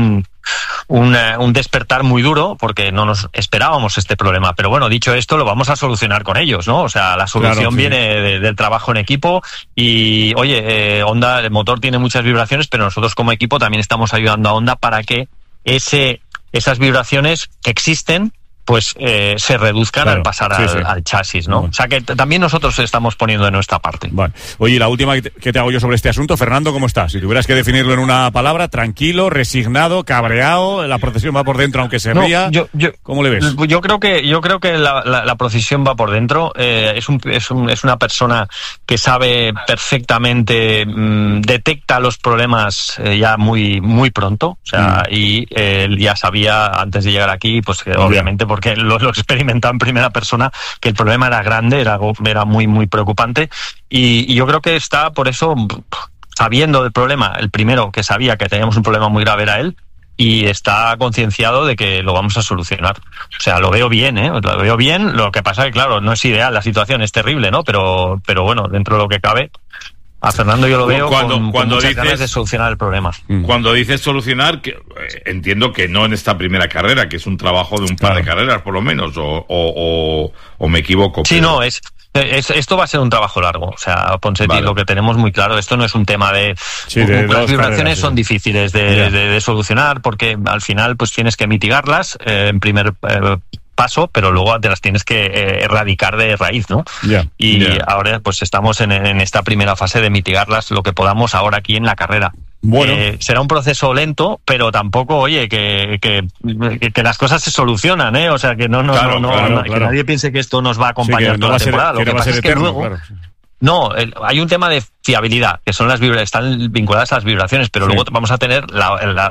un, un despertar muy duro, porque no nos esperábamos este problema. Pero bueno, dicho esto, lo vamos a solucionar con ellos, ¿no? O sea, la solución claro, sí. viene de, del trabajo en equipo y, oye, eh, Honda, el motor tiene muchas vibraciones, pero nosotros como equipo también estamos ayudando a Honda para que ese, esas vibraciones que existen pues eh, se reduzcan claro, al pasar sí, al, sí. al chasis, ¿no? Bueno. O sea que t- también nosotros estamos poniendo de nuestra parte. Vale. Oye, la última que te, que te hago yo sobre este asunto, Fernando, ¿cómo estás? Si tuvieras que definirlo en una palabra, tranquilo, resignado, cabreado, la procesión va por dentro aunque se ría. No, yo, yo, ¿Cómo le ves? Yo creo que yo creo que la, la, la procesión va por dentro. Eh, es, un, es, un, es una persona que sabe perfectamente, mmm, detecta los problemas eh, ya muy muy pronto, o sea, mm. y eh, él ya sabía antes de llegar aquí, pues que obviamente porque lo, lo experimentaba en primera persona, que el problema era grande, era, era muy, muy preocupante, y, y yo creo que está, por eso, sabiendo del problema, el primero que sabía que teníamos un problema muy grave era él, y está concienciado de que lo vamos a solucionar. O sea, lo veo bien, ¿eh? Lo veo bien, lo que pasa es que, claro, no es ideal, la situación es terrible, ¿no? Pero, pero bueno, dentro de lo que cabe, a Fernando yo lo veo cuando, con, cuando con muchas dices, ganas de solucionar el problema. Cuando dices solucionar, que, eh, entiendo que no en esta primera carrera, que es un trabajo de un par claro. de carreras por lo menos, o, o, o, o me equivoco. Sí, pero... no, es, es esto va a ser un trabajo largo. O sea, Ponseti, vale. lo que tenemos muy claro, esto no es un tema de... Sí, de las vibraciones carreras, son sí. difíciles de, yeah. de, de solucionar, porque al final pues tienes que mitigarlas eh, en primer... Eh, paso, pero luego te las tienes que eh, erradicar de raíz, ¿no? Yeah, y yeah. ahora pues estamos en, en esta primera fase de mitigarlas lo que podamos ahora aquí en la carrera. Bueno. Eh, será un proceso lento, pero tampoco, oye, que, que, que las cosas se solucionan, ¿eh? O sea, que no, no, claro, no, claro, no claro. que nadie piense que esto nos va a acompañar sí, toda no la temporada. Ser, lo que, que pasa es que eterno, luego... Claro. No, el, hay un tema de fiabilidad, que son las vibra- están vinculadas a las vibraciones, pero sí. luego vamos a tener la, la,